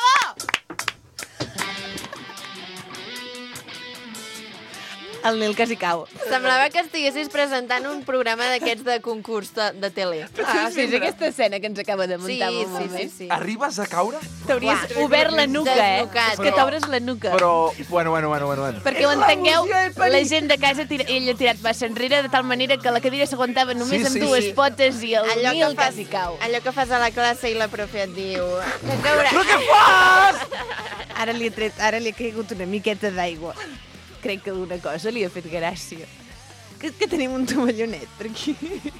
El Nil quasi cau. Semblava que estiguessis presentant un programa d'aquests de concurs de, de tele. Ah, sí, és aquesta escena que ens acaba de Sí, muntar sí, un sí, moment. sí. Arribes a caure? T'hauries Uah. obert la nuca, eh? Desnucat. És que t'obres la nuca. Però, bueno, bueno, bueno, bueno. bueno. Perquè ho entengueu, la gent de casa tira, ell ha tirat massa enrere de tal manera que la cadira s'aguantava només Sí, amb sí, dues sí. potes i el Allò Nil que, fas, quasi cau. allò que fas a la classe i la profe et diu... Que caurà. Però què fas? Ara li, ha tret, ara li ha caigut una miqueta d'aigua. Crec que alguna cosa li ha fet gràcia. Que, que tenim un tovallonet per aquí.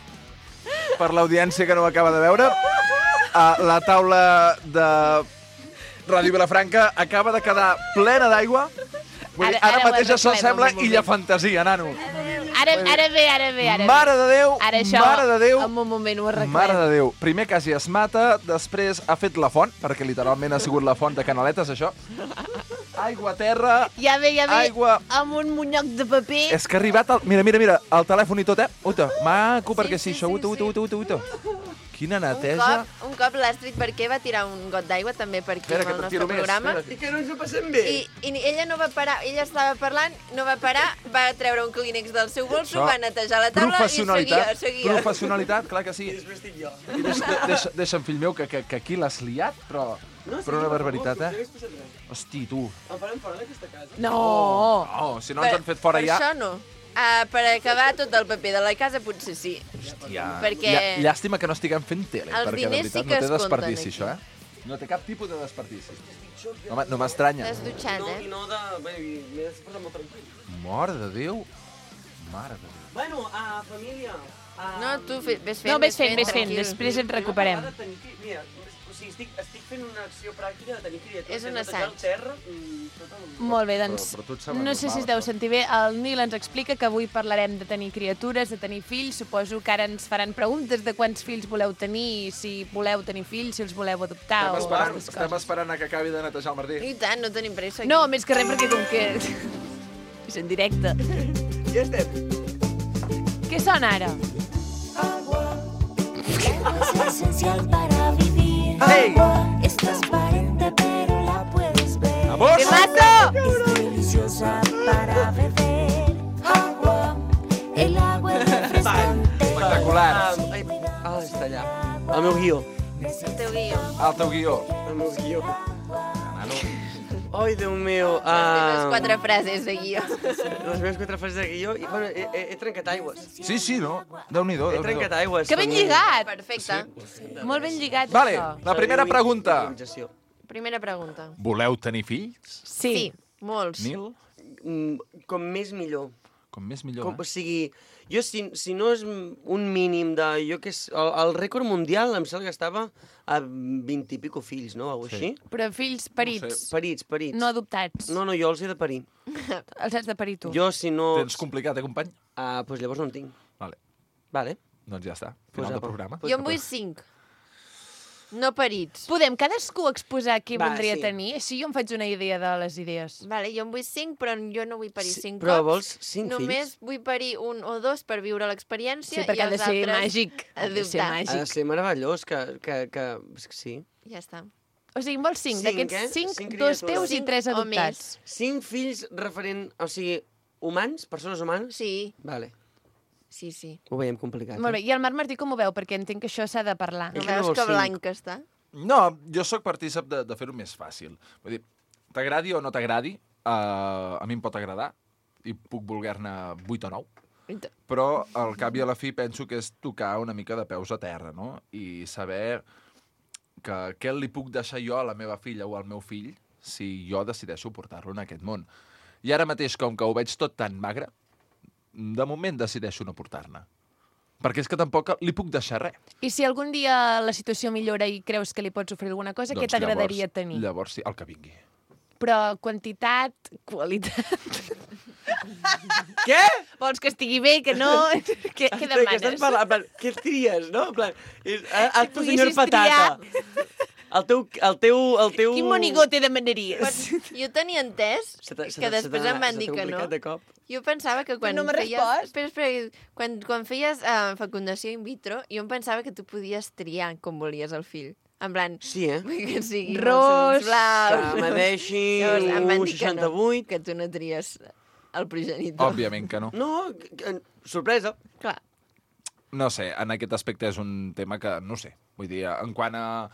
Per l'audiència que no ho acaba de veure, a la taula de Ràdio Vilafranca acaba de quedar plena d'aigua. Vull dir, Ara- ara, ara ho mateix això arreglem, sembla un moment. illa fantasia, nano. Ara, ara ve, ara ve, ara ve. Mare de Déu, Ara això, mare de Déu. en un moment ho arreglem. Mare de Déu. Primer quasi es mata, després ha fet la font, perquè literalment ha sigut la font de canaletes, això. Aigua a terra. Ja ve, ja ve, Aigua. amb un monyoc de paper. És que ha arribat... El... Mira, mira, mira, el telèfon i tot, eh? Uita, maco, perquè sí, sí, això, sí, uita, uita, sí. uita, uita, uita. Quina Un neteja. cop, un cop l'Astrid Barquer va tirar un got d'aigua també per aquí Espera, amb que el te'n nostre tiro més, programa. espera't. I que no ens ho passem bé. I, I ella no va parar, ella estava parlant, no va parar, va treure un clínex del seu bolso, Això, va netejar la taula i Professionalitat, seguia, seguia. professionalitat, clar que sí. I després estic jo. I deixa, deixa, deixa'm, fill meu, que, que, que aquí l'has liat, però, No, sí, però una no, barbaritat, no, no eh? hagués passat res. Hosti, tu. Em farem fora d'aquesta casa. No! Oh, si no ens han fet fora per ja... això no. Uh, per acabar tot el paper de la casa potser sí. Hòstia. perquè- Llà- Llàstima que no estiguem fent tele, Els perquè de diners sí veritat que no té es compten desperdici, aquí. això, eh? No té cap tipus de desperdici. No, m- no m'estranya. T'has dutxat, No, eh? i no de... Bé, i m'he despertat molt tranquil. Mare de Déu. Mare de Déu. Bueno, a família... A... No, tu fe, ves fent, No, ves fent, ves fent, tranquil. després ens recuperem. Primer parlar de tenir fi- Mira, o sigui, estic, estic fent una acció pràctica de tenir criatures. És un de netejar assaig. el terra, mm, tot el... Molt bé, doncs, Però- però tu et sembla no sé si normal, es deu això? sentir bé. El Nil ens explica que avui parlarem de tenir criatures, de tenir fills. Suposo que ara ens faran preguntes de quants fills voleu tenir, si voleu tenir fills, si els voleu adoptar Estem o esperant, aquestes estem coses. esperant a que acabi de netejar el Martí. I tant, no tenim pressa aquí. No, més que res perquè com que... És en directe. Ja estem. Què sona ara? Es esencial para vivir. Hey! Agua es transparente, pero la puedes ver. Vamos! Es deliciosa para beber. Agua, el agua es refrescante. Espectacular. Ah, ai, ah, està allà. El meu guió. El teu guió. El teu guió. El meu guió. Nano. Ai, Déu meu. Les teves Uh, quatre frases de guió. les meves quatre frases de guió. I, bueno, he, he, he trencat aigües. Sí, sí, no? Déu-n'hi-do, He Déu-n'hi-do. trencat aigües. Que ben família. lligat! Perfecte. Molt ben lligat, Vale, això. la primera Serviu pregunta. improvisació. Primera pregunta. Voleu tenir fills? Sí. Sí, molts. Nil? Mm, com més millor. Com més millor, Com, o eh? sigui, jo si, si no és un mínim de... Jo que és, el, el rècord mundial em sembla que estava a vint i pico fills, no? Algo Sí. així. Però fills parits, Parits, parits. no adoptats. No, no, jo els he de parir. Els has de parir tu. Jo, si no... Tens complicat, eh, company? Ah, doncs llavors no en tinc. Vale, Vale. doncs ja està. Pues Final del apa. programa. Jo en vull cinc. No parits. Podem cadascú exposar qui Va, voldria sí. tenir? Així jo em faig una idea de les idees. Vale, jo en vull cinc, però jo no vull parir Sí, cinc però cops. vols cinc Només fills? vull parir un o dos per viure l'experiència Sí, perquè i ha de els ser altres màgic. Ha de ser adoptar. Ha de màgic. ser meravellós, que... que, que és que sí. Ja està. O sigui, en vols cinc? Cinc, D'aquests eh? cinc, Cinc dos criatures. teus i Cinc tres o adoptats. Cinc fills referent... O sigui, humans? Persones humanes? Sí, Vale. Sí, sí. Ho veiem complicat. Molt bé, Eh? i el Marc Martí com ho veu? Perquè entenc que això s'ha de parlar. No Ell no veus vol que cinc. blanc que està? No, jo sóc partícip de, de fer-ho més fàcil. Vull dir, t'agradi o no t'agradi, uh, a mi em pot agradar i puc voler-ne vuit o nou. Però al cap i a la fi penso que és tocar una mica de peus a terra, no? I saber que què li puc deixar jo a la meva filla o al meu fill si jo decideixo portar-lo en aquest món. I ara mateix, com que ho veig tot tan magre, de moment decideixo no portar-ne. Perquè és que tampoc li puc deixar res. I si algun dia la situació millora i creus que li pots oferir alguna cosa, què t'agradaria llavors, tenir? Llavors sí, el que vingui. Però quantitat, qualitat... Què? Vols que estigui bé, que no? Què, què Què demanes? estàs parlant? En plan, què tries, no? En plan, és, a, a tu, poguessis senyor Patata. El teu, el teu, el teu... Quin monigote demanaries? Jo tenia entès, Se t'ha- se que t'ha- se després t'ha- em van se dir t'ha que no. complicat de cop. Jo pensava que quan no m'ha feies... respost. Espera, espera, quan, quan feies uh, fecundació in vitro, jo em pensava que tu podies triar com volies el fill. En plan... Sí, eh? Que sigui Ros, molt blau. Que m'adeixi Llavors, em van un dir que seixanta-vuit. no, que tu no tries el progenitor. Òbviament que no. No, que- que- sorpresa. Clar. No sé, en aquest aspecte és un tema que, no sé, vull dir, en quant a,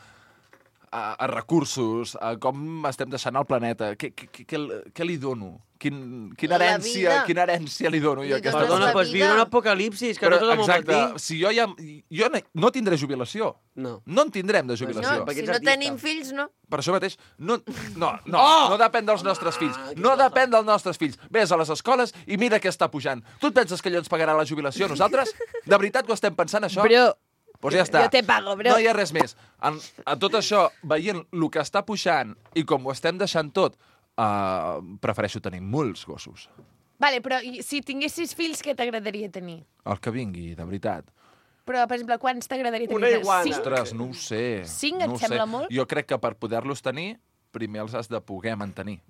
a, a recursos, a com estem deixant el planeta, què, què, què, què li dono? Quin, quina, La herència, vida. quina herència li dono jo a Li aquesta dones Perdona, la persona? pots vida. viure un apocalipsis, que Però, no tothom ho pot exacte, dir. si jo ja... Jo no, no tindré jubilació. No. No en tindrem de No, jubilació. perquè si ets no artista. tenim fills, no. Per això mateix, no, no, no, Oh! no depèn dels nostres fills. Ah, No depèn dels nostres fills. Ves a les escoles i mira què està pujant. Tu et penses que allò ens pagarà la jubilació a nosaltres? De veritat que ho estem pensant, això? Bro, Pues ja està. jo te pago, bro. No hi ha res més. En, a tot això, veient el que està pujant i com ho estem deixant tot, uh, prefereixo tenir molts gossos. Vale, però i si tinguessis fills, què t'agradaria tenir? El que vingui, de veritat. Però, per exemple, quants t'agradaria tenir? Una iguana. Cinc? Ostres, no ho sé. Cinc et no ho sembla sé. molt? Jo crec que per poder-los tenir, primer els has de poder mantenir.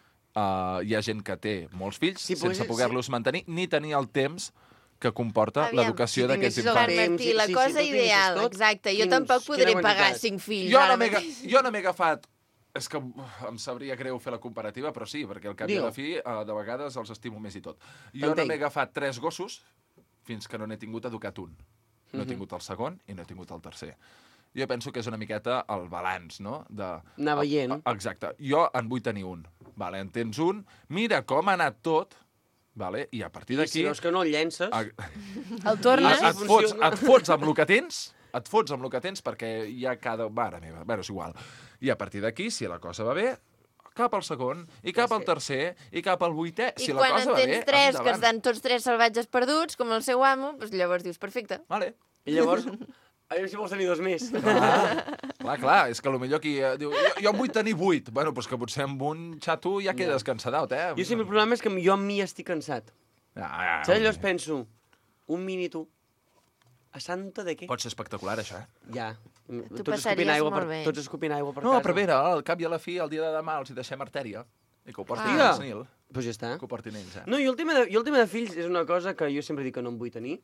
Uh, hi ha gent que té molts fills Si sense poguessis- poder-los mantenir, ni tenir el temps que comporta Aviam, l'educació si d'aquests tinguessis el infants. temps, Martí, sí, la sí, cosa si tu tinguessis ideal, tot, exacte. Jo quins- tampoc quina podré pagar quantitat? cinc fills Jo ara no m'he aga- mateix. jo no m'he agafat... És que uf, em sabria greu fer la comparativa, però sí, perquè al cap i a Digue-ho. la fi, uh, de vegades els estimo més i tot. Jo no T'entenc. m'he agafat tres gossos fins que no n'he tingut educat un. No he Mhm. tingut el segon i no he tingut el tercer. Jo penso que és una miqueta el balanç, no? De... Anar veient. A- a- Exacte. Jo en vull tenir un. Vale, en tens un, mira com ha anat tot, vale? I a partir I d'aquí... si veus que no el llences... a- El tornes? et, et, fots, et fots amb el que tens, et fots amb el que tens perquè hi ha cada... Mare meva, bueno, és igual. I a partir d'aquí, si la cosa va bé, cap al segon, i cap al tercer, i cap al vuitè. I Si la quan cosa en va bé, tens tres, que endavant. estan tots tres salvatges perduts, com el seu amo, doncs llavors dius, perfecte. Vale. I llavors, a veure si vols tenir dos més. Clar, clar, clar, és que potser qui eh, diu, jo, jo en vull tenir vuit. Bueno, doncs que potser amb un xato ja quedes cansadat, eh? Jo sempre el problema és que jo amb mi estic cansat. Ja, ja, Saps? Llavors penso, un mini tu, a santa de què? Pot ser espectacular, això, eh? Ja. Tu Tots passaries escopint aigua per, molt bé. tots escopint aigua per No, casa. però a veure, al cap i a la fi, el dia de demà els hi deixem artèria. I que ho portin Ah. ells, Nil. Doncs pues ja està. Que ho portin ells, eh? No, i el, tema de, i el tema de fills és una cosa que jo sempre dic que no em vull tenir.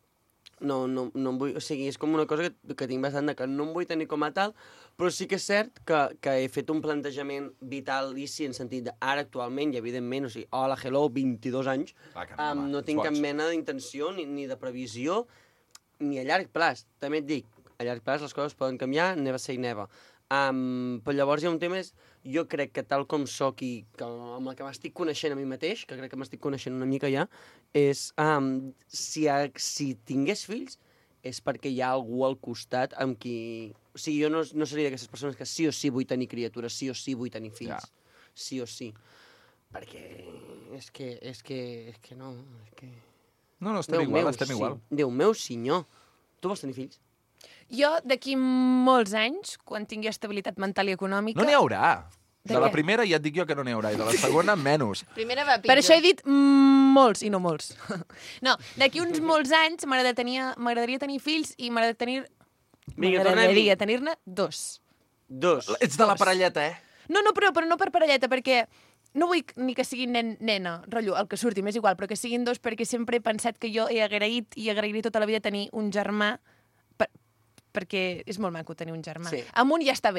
No, no, no em vull... O sigui, és com una cosa que, que tinc bastant de que no em vull tenir com a tal, però sí que és cert que, que he fet un plantejament vitalici en sentit de ara actualment, i evidentment, o sigui, hola, hello, vint-i-dos anys, Ah, que no, um, home, no ets tinc cap boig. mena d'intenció ni, ni de previsió, ni a llarg plaç. També et dic, a llarg plaç les coses poden canviar, never say never. Um, però llavors hi ha un tema, és, jo crec que tal com sóc i que, amb el que m'estic coneixent a mi mateix, que crec que m'estic coneixent una mica ja, és um, si, ha, si tingués fills és perquè hi ha algú al costat amb qui... O sigui, jo no, no seria d'aquestes persones que sí o sí vull tenir criatures, sí o sí vull tenir fills. Ja. Sí o sí. Perquè és que, és que, és que no, és que... No, no, estem Déu igual, meu, estem sí. igual. Déu meu, senyor. Tu vols tenir fills? Jo, d'aquí molts anys, quan tingui estabilitat mental i econòmica... No n'hi haurà. De De la què? primera ja et dic jo que no n'hi haurà, i de la segona menys. Primera va Per pitjor. això he dit mm, molts i no molts. No, d'aquí uns molts anys m'agradaria tenir, m'agradaria tenir fills i m'agradaria tenir... Vinga, m'agradaria tornem-hi. tenir-ne dos. Dos. Ets de la parelleta, eh? No, no, però, però no per parelleta, perquè no vull ni que siguin nen, nena, rotllo, el que surti, m'és igual, però que siguin dos perquè sempre he pensat que jo he agraït i agrairé tota la vida tenir un germà per, perquè és molt maco tenir un germà. Sí. Amb un ja està bé.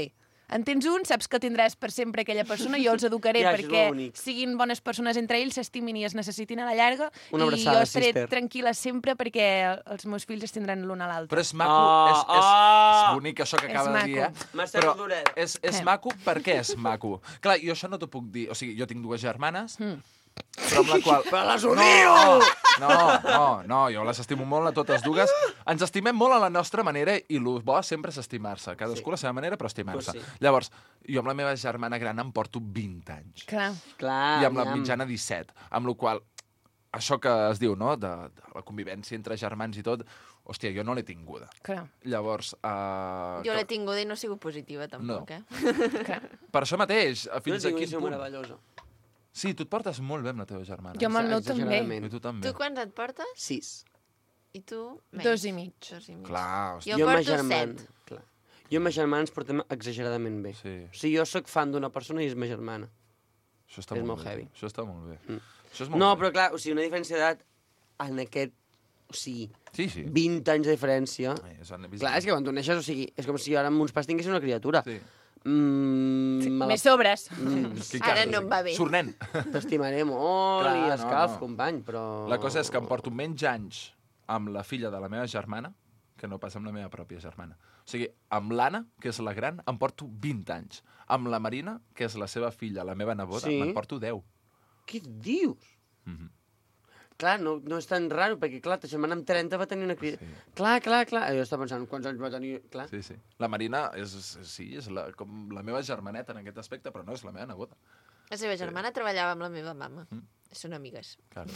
En tens un, saps que tindràs per sempre aquella persona, jo els educaré Ja, això és perquè l'únic. siguin bones persones entre ells, s'estimin i es necessitin a la llarga, Una i abraçada, jo estaré sister. tranquil·la sempre perquè els meus fills es tindran l'un a l'altre. Però és maco, Ah, és, és, ah! és bonic això que És acaba de dir, maco. eh? M'ha estat Però dolent. és, és Què? maco, per què és maco? Clar, jo això no t'ho puc dir. O sigui, jo tinc dues germanes, però amb la qual... Però les No, odio! no, no, no, jo les estimo molt a totes dues. Ens estimem molt a la nostra manera i el bo sempre és estimar-se. Cadascú a la seva manera, però estimar-se. Pues sí. Llavors, jo amb la meva germana gran em porto vint anys. Clar. Clar, I amb la aviam. mitjana disset. Amb la qual això que es diu, no?, de, de la convivència entre germans i tot, hòstia, jo no l'he tinguda. Clar. Llavors... Uh, Jo l'he tinguda i no he sigut positiva, tampoc, No. eh? Clar. Per això mateix, Jo fins a tinc una quin visió punt... meravellosa. Sí, tu et portes molt bé amb la teva germana. Jo amb el meu també. Exageradament. I tu també. Tu quants et portes? Sis. I tu? Menys. Dos i mig. Dos i mig. Clar, hòstia. Jo Jo amb ma porto germana... set. Clar. Jo amb ma germana ens portem exageradament bé. Sí. O sigui, jo sóc fan d'una persona i és ma germana. Això està És molt molt bé. heavy. Això està molt bé. Mm. Això és molt No, bé. però clar, o sigui, una diferència d'edat en aquest... O sigui, Sí, sí. vint anys de diferència... Ai, és un- Clar, és que quan tu neixes, o sigui, és com si ara amb uns pas tinguessis una criatura. Sí. Mm, me la- Més sobres. Mm, Quin Ara cas, no em va bé. Surt nen. T'estimaré molt Clar, i no, escalf, no. company, però... La cosa és que em porto menys anys amb la filla de la meva germana que no pas amb la meva pròpia germana. O sigui, amb l'Anna, que és la gran, em porto vint anys. Amb la Marina, que és la seva filla, la meva neboda, Sí. me'n porto deu. Què dius? Mhm. Clar, no, no és tan raro, perquè, clar, ta germana amb trenta va tenir una criatura. Sí. Clar, clar, clar. Jo estava pensant, quants anys va tenir... Clar. Sí, sí. La Marina és, és- sí, és la, com la meva germaneta en aquest aspecte, però no és la meva neboda. La seva germana treballava amb la meva mama. Mm. Són amigues. Claro.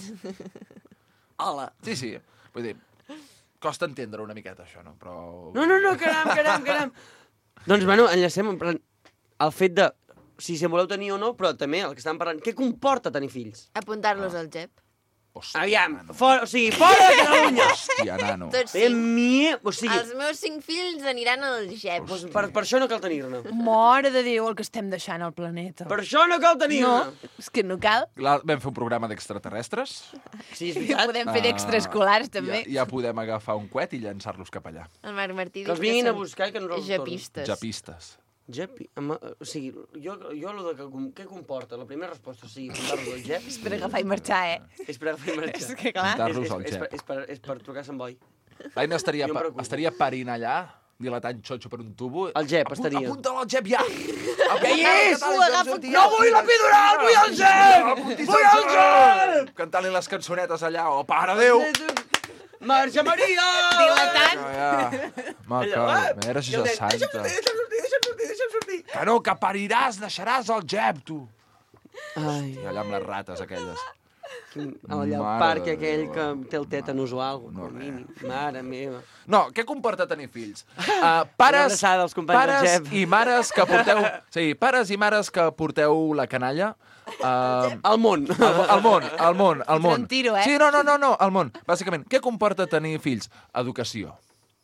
Hola. Sí, sí. Vull dir, costa entendre una miqueta això, no? Però... No, no, no, caram, caram, caram. Doncs, bueno, enllacem en plan, el fet de si se voleu tenir o no, però també el que estàvem parlant, què comporta tenir fills? Apuntar-los al G E P. Hòstia, Aviam, nano. fora, o sigui, fora de Catalunya! Hòstia, nano. Tots Feia cinc. mie... O sigui, Els meus cinc fills aniran al G E P. doncs per, per això no cal tenir-ne. Mare de Déu, el que estem deixant al planeta. Per això no cal No, tenir-ne. és que no cal. Clar, vam fer un programa d'extraterrestres. Sí, és Ja veritat. podem fer d'extraescolars, també. Ja, ja podem agafar un coet i llançar-los cap allà. El Marc Martí Que diu els vinguin a són buscar i que nosaltres els tornem. japistes. Japistes. Jepi, amb, o sigui, jo, jo lo de que, com- què comporta? La primera resposta, o sigui, comptar-los al Jep... És per agafar i marxar, eh? És per agafar i marxar. És que clar. Comptar-los és, al és, és, Jep. per, és, per, és per trucar a Sant Boi. L'Aina estaria, Jo em pa, preocupo. estaria parint allà, dilatant xotxo per un tubo. Al Jep Apu- estaria. Apunta'l al Jep ja! Què hi és? Ho agafo aquí. No vull la epidural, vull el Jep! Vull el Jep! Cantant-li les cançonetes allà, oh, pare Déu! Marxa Maria! Dilatant. Ja, ja. Ma, que... Mare I el nen, Santa. Deixa'm sortir, deixa'm sortir, deixa'm sortir, deixa'm sortir. Que no, que pariràs, deixaràs el Jep, tu. Ai, I allà amb les rates aquelles. allà al Mare parc de aquell Déu. que té el tètanus o alguna No, cosa, res. mínim. Mare meva. No, què comporta tenir fills? Uh, pares, abraçada als companys del pares Jep. i mares que porteu... Sí, pares i mares que porteu la canalla... Uh, Al món. al, al món, al món, al món. un tiro, eh? Sí, no, no, no, no, al món. Bàsicament, què comporta tenir fills? Educació.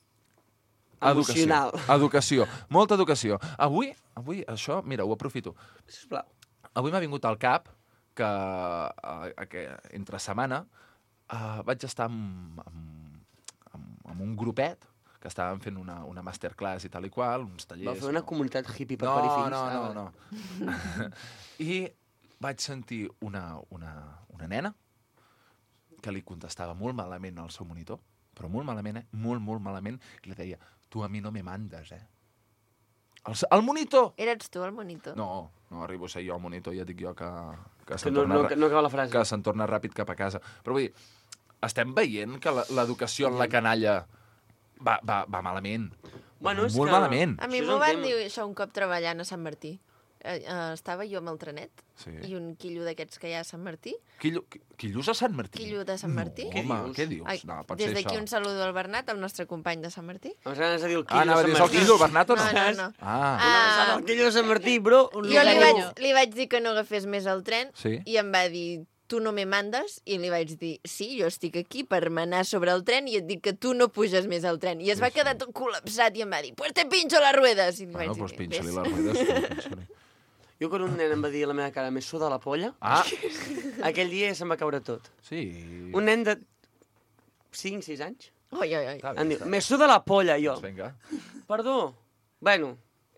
Emocional. Educació. Educació. Molta educació. Avui, avui, això, mira, ho aprofito. Sisplau. Avui m'ha vingut al cap que, uh, que entre setmana uh, vaig estar amb, amb, amb, amb un grupet que estàvem fent una, una masterclass i tal i qual, uns tallers... Va fer una comunitat hippie per No, perifins. no, Ah, no, vale. no. I vaig sentir una, una, una nena que li contestava molt malament al seu monitor, però molt malament, eh? Molt, molt malament, i li deia, tu a mi no me mandes, eh? El, s- el monitor! Eres tu el monitor? No, no arribo a ser jo el monitor, ja dic jo que, que Que se'n no, torna, no, ra- no acaba la frase. que se'n torna ràpid cap a casa. Però vull dir, estem veient que la- l'educació en la canalla va, va, va malament. Bueno, és molt que- malament. A mi Això és m'ho un van tema. dir això un cop treballant a Sant Martí. Eh, eh, estava jo amb el trenet Sí. i un quillo d'aquests que hi ha a Sant Martí. Quillo, qui- quillos a Sant Martí? Quillo de Sant Martí. No, Què home, dius? què dius? Ai, No, pot des ser d'aquí això. un saludo al Bernat, el nostre company de Sant Martí. Em sembla que dir el Ah, quillo anava a de dir, Sant és el Martí. quillo, el Bernat o no? No, no, no. Ah, Una Ah. abraçada al quillo de Sant Martí, bro. Un Jo li carinyo. vaig, li vaig dir que no agafés més el tren sí. i em va dir, tu no me mandes? I li vaig dir, sí, jo estic aquí per manar sobre el tren i et dic que tu no puges més al tren. I es va Sí, sí. quedar tot col·lapsat i em va dir, pues te pincho las ruedas. I li Bueno, vaig doncs dir, pinxa-li "Ves." les ruedes. pinxa-li. Jo quan un nen em va dir a la meva cara, me suda la polla, Ah, aquell dia se'm va caure tot. sí. Un nen de cinc sis anys Oi, oi, oi. Està bé, em diu, està bé. me suda la polla, jo. Doncs vinga. Perdó. Bueno,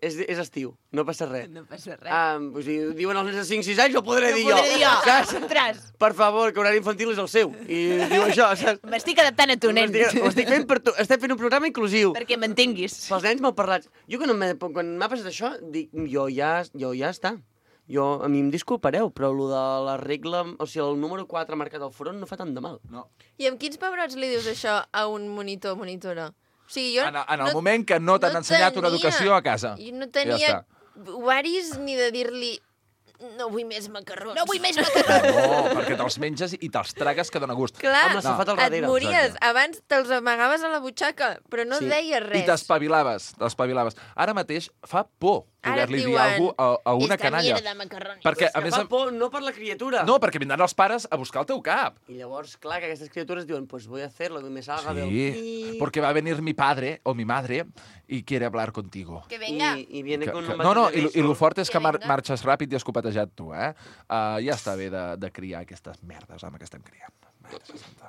és, és estiu, no passa res. No passa res. Um, o sigui, diuen els nens de cinc sis anys, ho podré No dir jo. podré dir jo. Saps? Ostres. Per favor, que horari infantil és el seu. I diu això, saps? M'estic adaptant a tu, nen. M'estic- Ho estic fent per tu. Estem fent un programa inclusiu. Perquè m'entenguis. Pels nens malparlats. Jo quan m'ha quan m'ha passat això, dic, jo ja, jo ja està. Jo, a mi em disculpareu, però el de la regla, o sigui, el número quatre marcat al front no fa tant de mal. No. I amb quins pebrots li dius això a un monitor o monitora? O sigui, jo En, en el moment que no t'han ensenyat una tenia- educació a casa. Jo no Ja tenia està. ovaris ni de dir-li no vull més macarrons. No vull més macarrons. No, perquè te'ls menges i te'ls tragues que dona gust. Clar, Amb la safata al et darrere. mories. Exacte. Abans te'ls amagaves a la butxaca, però no Sí. deies I res. t'espavilaves, t'espavilaves. Ara mateix fa por Ara et poder-li dir diuen, alguna cosa a, a una "Esta canalla. mierda macarrones". Perquè, a Que més, fa a... por no per la criatura. no, perquè vindran els pares a buscar el teu cap. I llavors, clar, que aquestes criatures diuen, pues voy a hacer lo que me salga del... Sí, porque va a venir mi padre o mi madre y quiere hablar contigo. Que venga. I, i viene Que, con que, un no, no, bate de i, beso. i el fort és Que que mar, venga. marxes ràpid i escopetejat tu, eh? Uh, ja està bé de, de criar aquestes merdes, home, que estem criant. Mare santa.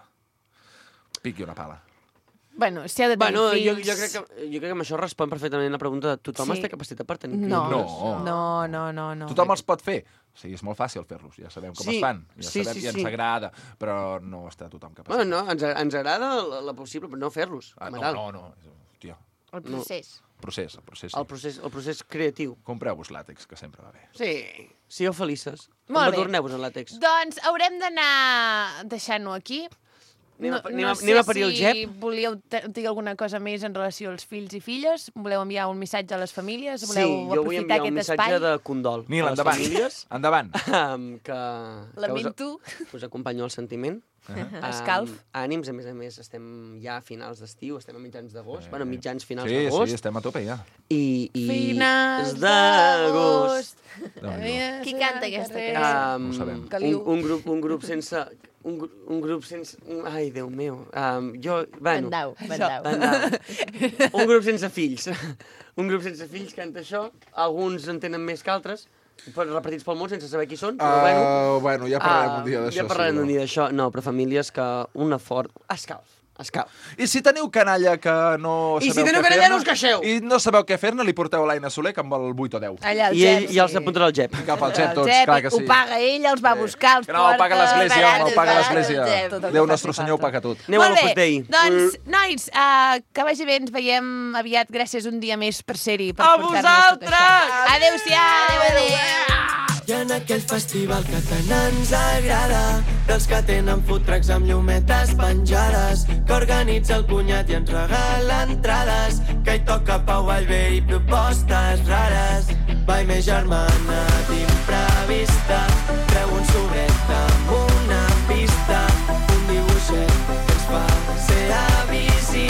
Piqui una pala. Bueno, si ha de tenir Bueno, jo, fills... jo, crec que, jo crec que amb això respon perfectament la pregunta de tothom Sí. sí. té capacitat per tenir No, criatures. no, no, no. no. Tothom els pot fer. O sigui, és molt fàcil fer-los, ja sabem com Sí, es fan, ja sí, sabem sí, i ens sí. agrada, però no està tothom capaç. Bueno, no, ens, ens agrada la, la possible, però no fer-los. Ah, com a no, tal. no, no, hòstia, El procés. procés, el procés. Sí. El procés, el procés creatiu. Compreu-vos làtex, que sempre va bé. Sí, sigueu felices. Molt bé. Adorneu-vos en làtex. Doncs haurem d'anar deixant-ho aquí. Anem a- no, anem no a- sé anem a parir el si gep? volíeu te- dir alguna cosa més en relació als fills i filles. Voleu enviar un missatge a les famílies? Sí, Voleu jo vull aprofitar enviar un aquest missatge espai? de condol Nil, a les endavant. famílies. Endavant. Um, que, que Lamento. us, us acompanyo al sentiment. Uh-huh. Escalf. Ànims, a més a més, estem ja a finals d'estiu, estem a mitjans d'agost, Eh. bueno, mitjans finals Sí, d'agost. sí, estem a tope ja. I, i Finals d'agost. Déu-n'hi-do. Qui canta aquesta Carrer. cançó? Um, No ho sabem. un, Caliu. un, grup, un grup sense... Un, gru- un grup sense... Ai, Déu meu. Um, jo, bueno, Bandau, Això. bandau. Bandau. Un grup sense fills. Un grup sense fills canta això. Alguns en tenen més que altres, però repartits pel món sense saber qui són. Però bueno, Uh, bueno, ja parlarem ah, un dia d'això. ja parlarem un segur. dia d'això. No, però famílies que una fort... Escalf, escalf. I si teniu canalla que no I si sabeu teniu què canalla, fer-ne, no us queixeu. I no sabeu què fer-ne, li porteu a l'Aina Soler, que amb el vuit o deu. Allà al I ell Gep, ja els sí. apuntarà al gep. Cap al Gep, El tots, Gep, clar que sí. Ho paga ell, els va Sí. buscar, els Que no, ho paga l'Església, barat, no, ho paga barat, l'Església. Gep. Tot el que Déu faci nostre Senyor ho falta. paga tot. Aneu a Molt l'Opus bé, Dei. doncs, nois, uh, que vagi bé, ens veiem aviat. Gràcies un dia més per ser-hi. Per A portar-nos tot vosaltres! això. Adéu-siau! Adéu, adéu. I en aquell festival que tant ens agrada, dels que tenen food trucks amb llumetes penjades, que organitza el cunyat i ens regala entrades, que hi toca Pau Vallvé i propostes rares. Vai, més germana d'imprevista, treu un sobret amb una pista, un dibuixet que ens fa ser avis i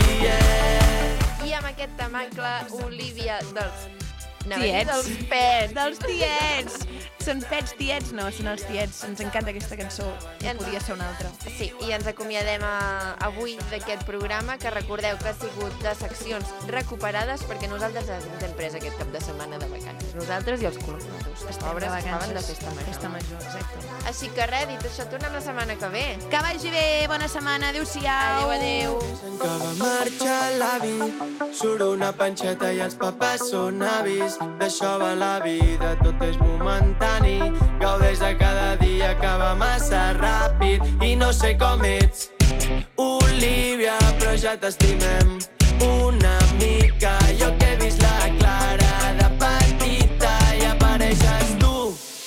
tiets. I amb aquest temacle, Olivia dels... Anava a dir Tiets. dels pets. Dels tiets. Són pets tiets? No, són els tiets. Ens encanta aquesta cançó. Ja podria ser una altra. Sí, i ens acomiadem a, avui d'aquest programa, que recordeu que ha sigut de seccions recuperades perquè nosaltres ens hem pres aquest cap de setmana de vacances. Nosaltres i els col·laboradors. Les pobres estaven de festa major. Festa major, exacte. Així que res, dit això, tornem la setmana que ve. Que vagi bé, bona setmana, adéu-siau. Adéu, adéu. Que va marxar l'avi, surt una panxeta i els papers són avis. D'això va la vida, tot és momentani. Gaudeix de cada dia que va massa ràpid. I no sé com ets, Olivia, però ja t'estimem una mica. Jo que he vist la Clara de petita i apareixes tu.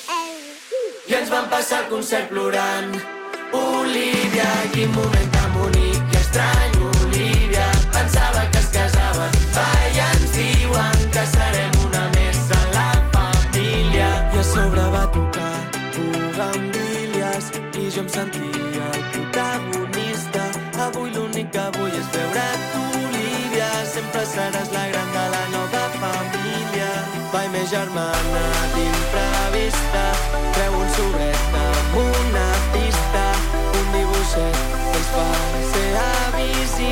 I ens vam passar el concert plorant. Olivia, quin moment tan bonic, que estrany, Olivia. Pensava que es casaven, va, i ens diuen que serem una més a la família. I a sobre va tocar bugambilles i jo em sentia el protagonista. Avui l'únic que vull és veure't, Olivia. Sempre seràs la gran de la nova família. Vai, més germana d'imprevista, treu un sobret amb una pista, un dibuixet que ens fa ser avis i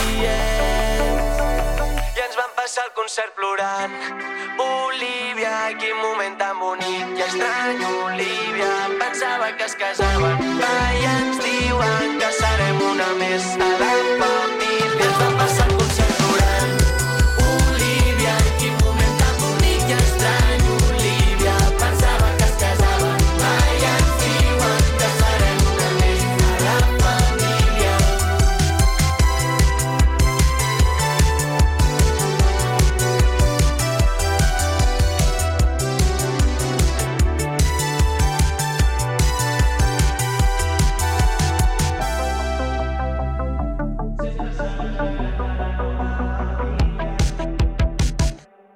tiets. I ens vam passar el concert plorant. Olivia, quin moment tan bonic i estrany, Olivia. Pensava que es casaven, va, i ens diuen que serem una més a la família.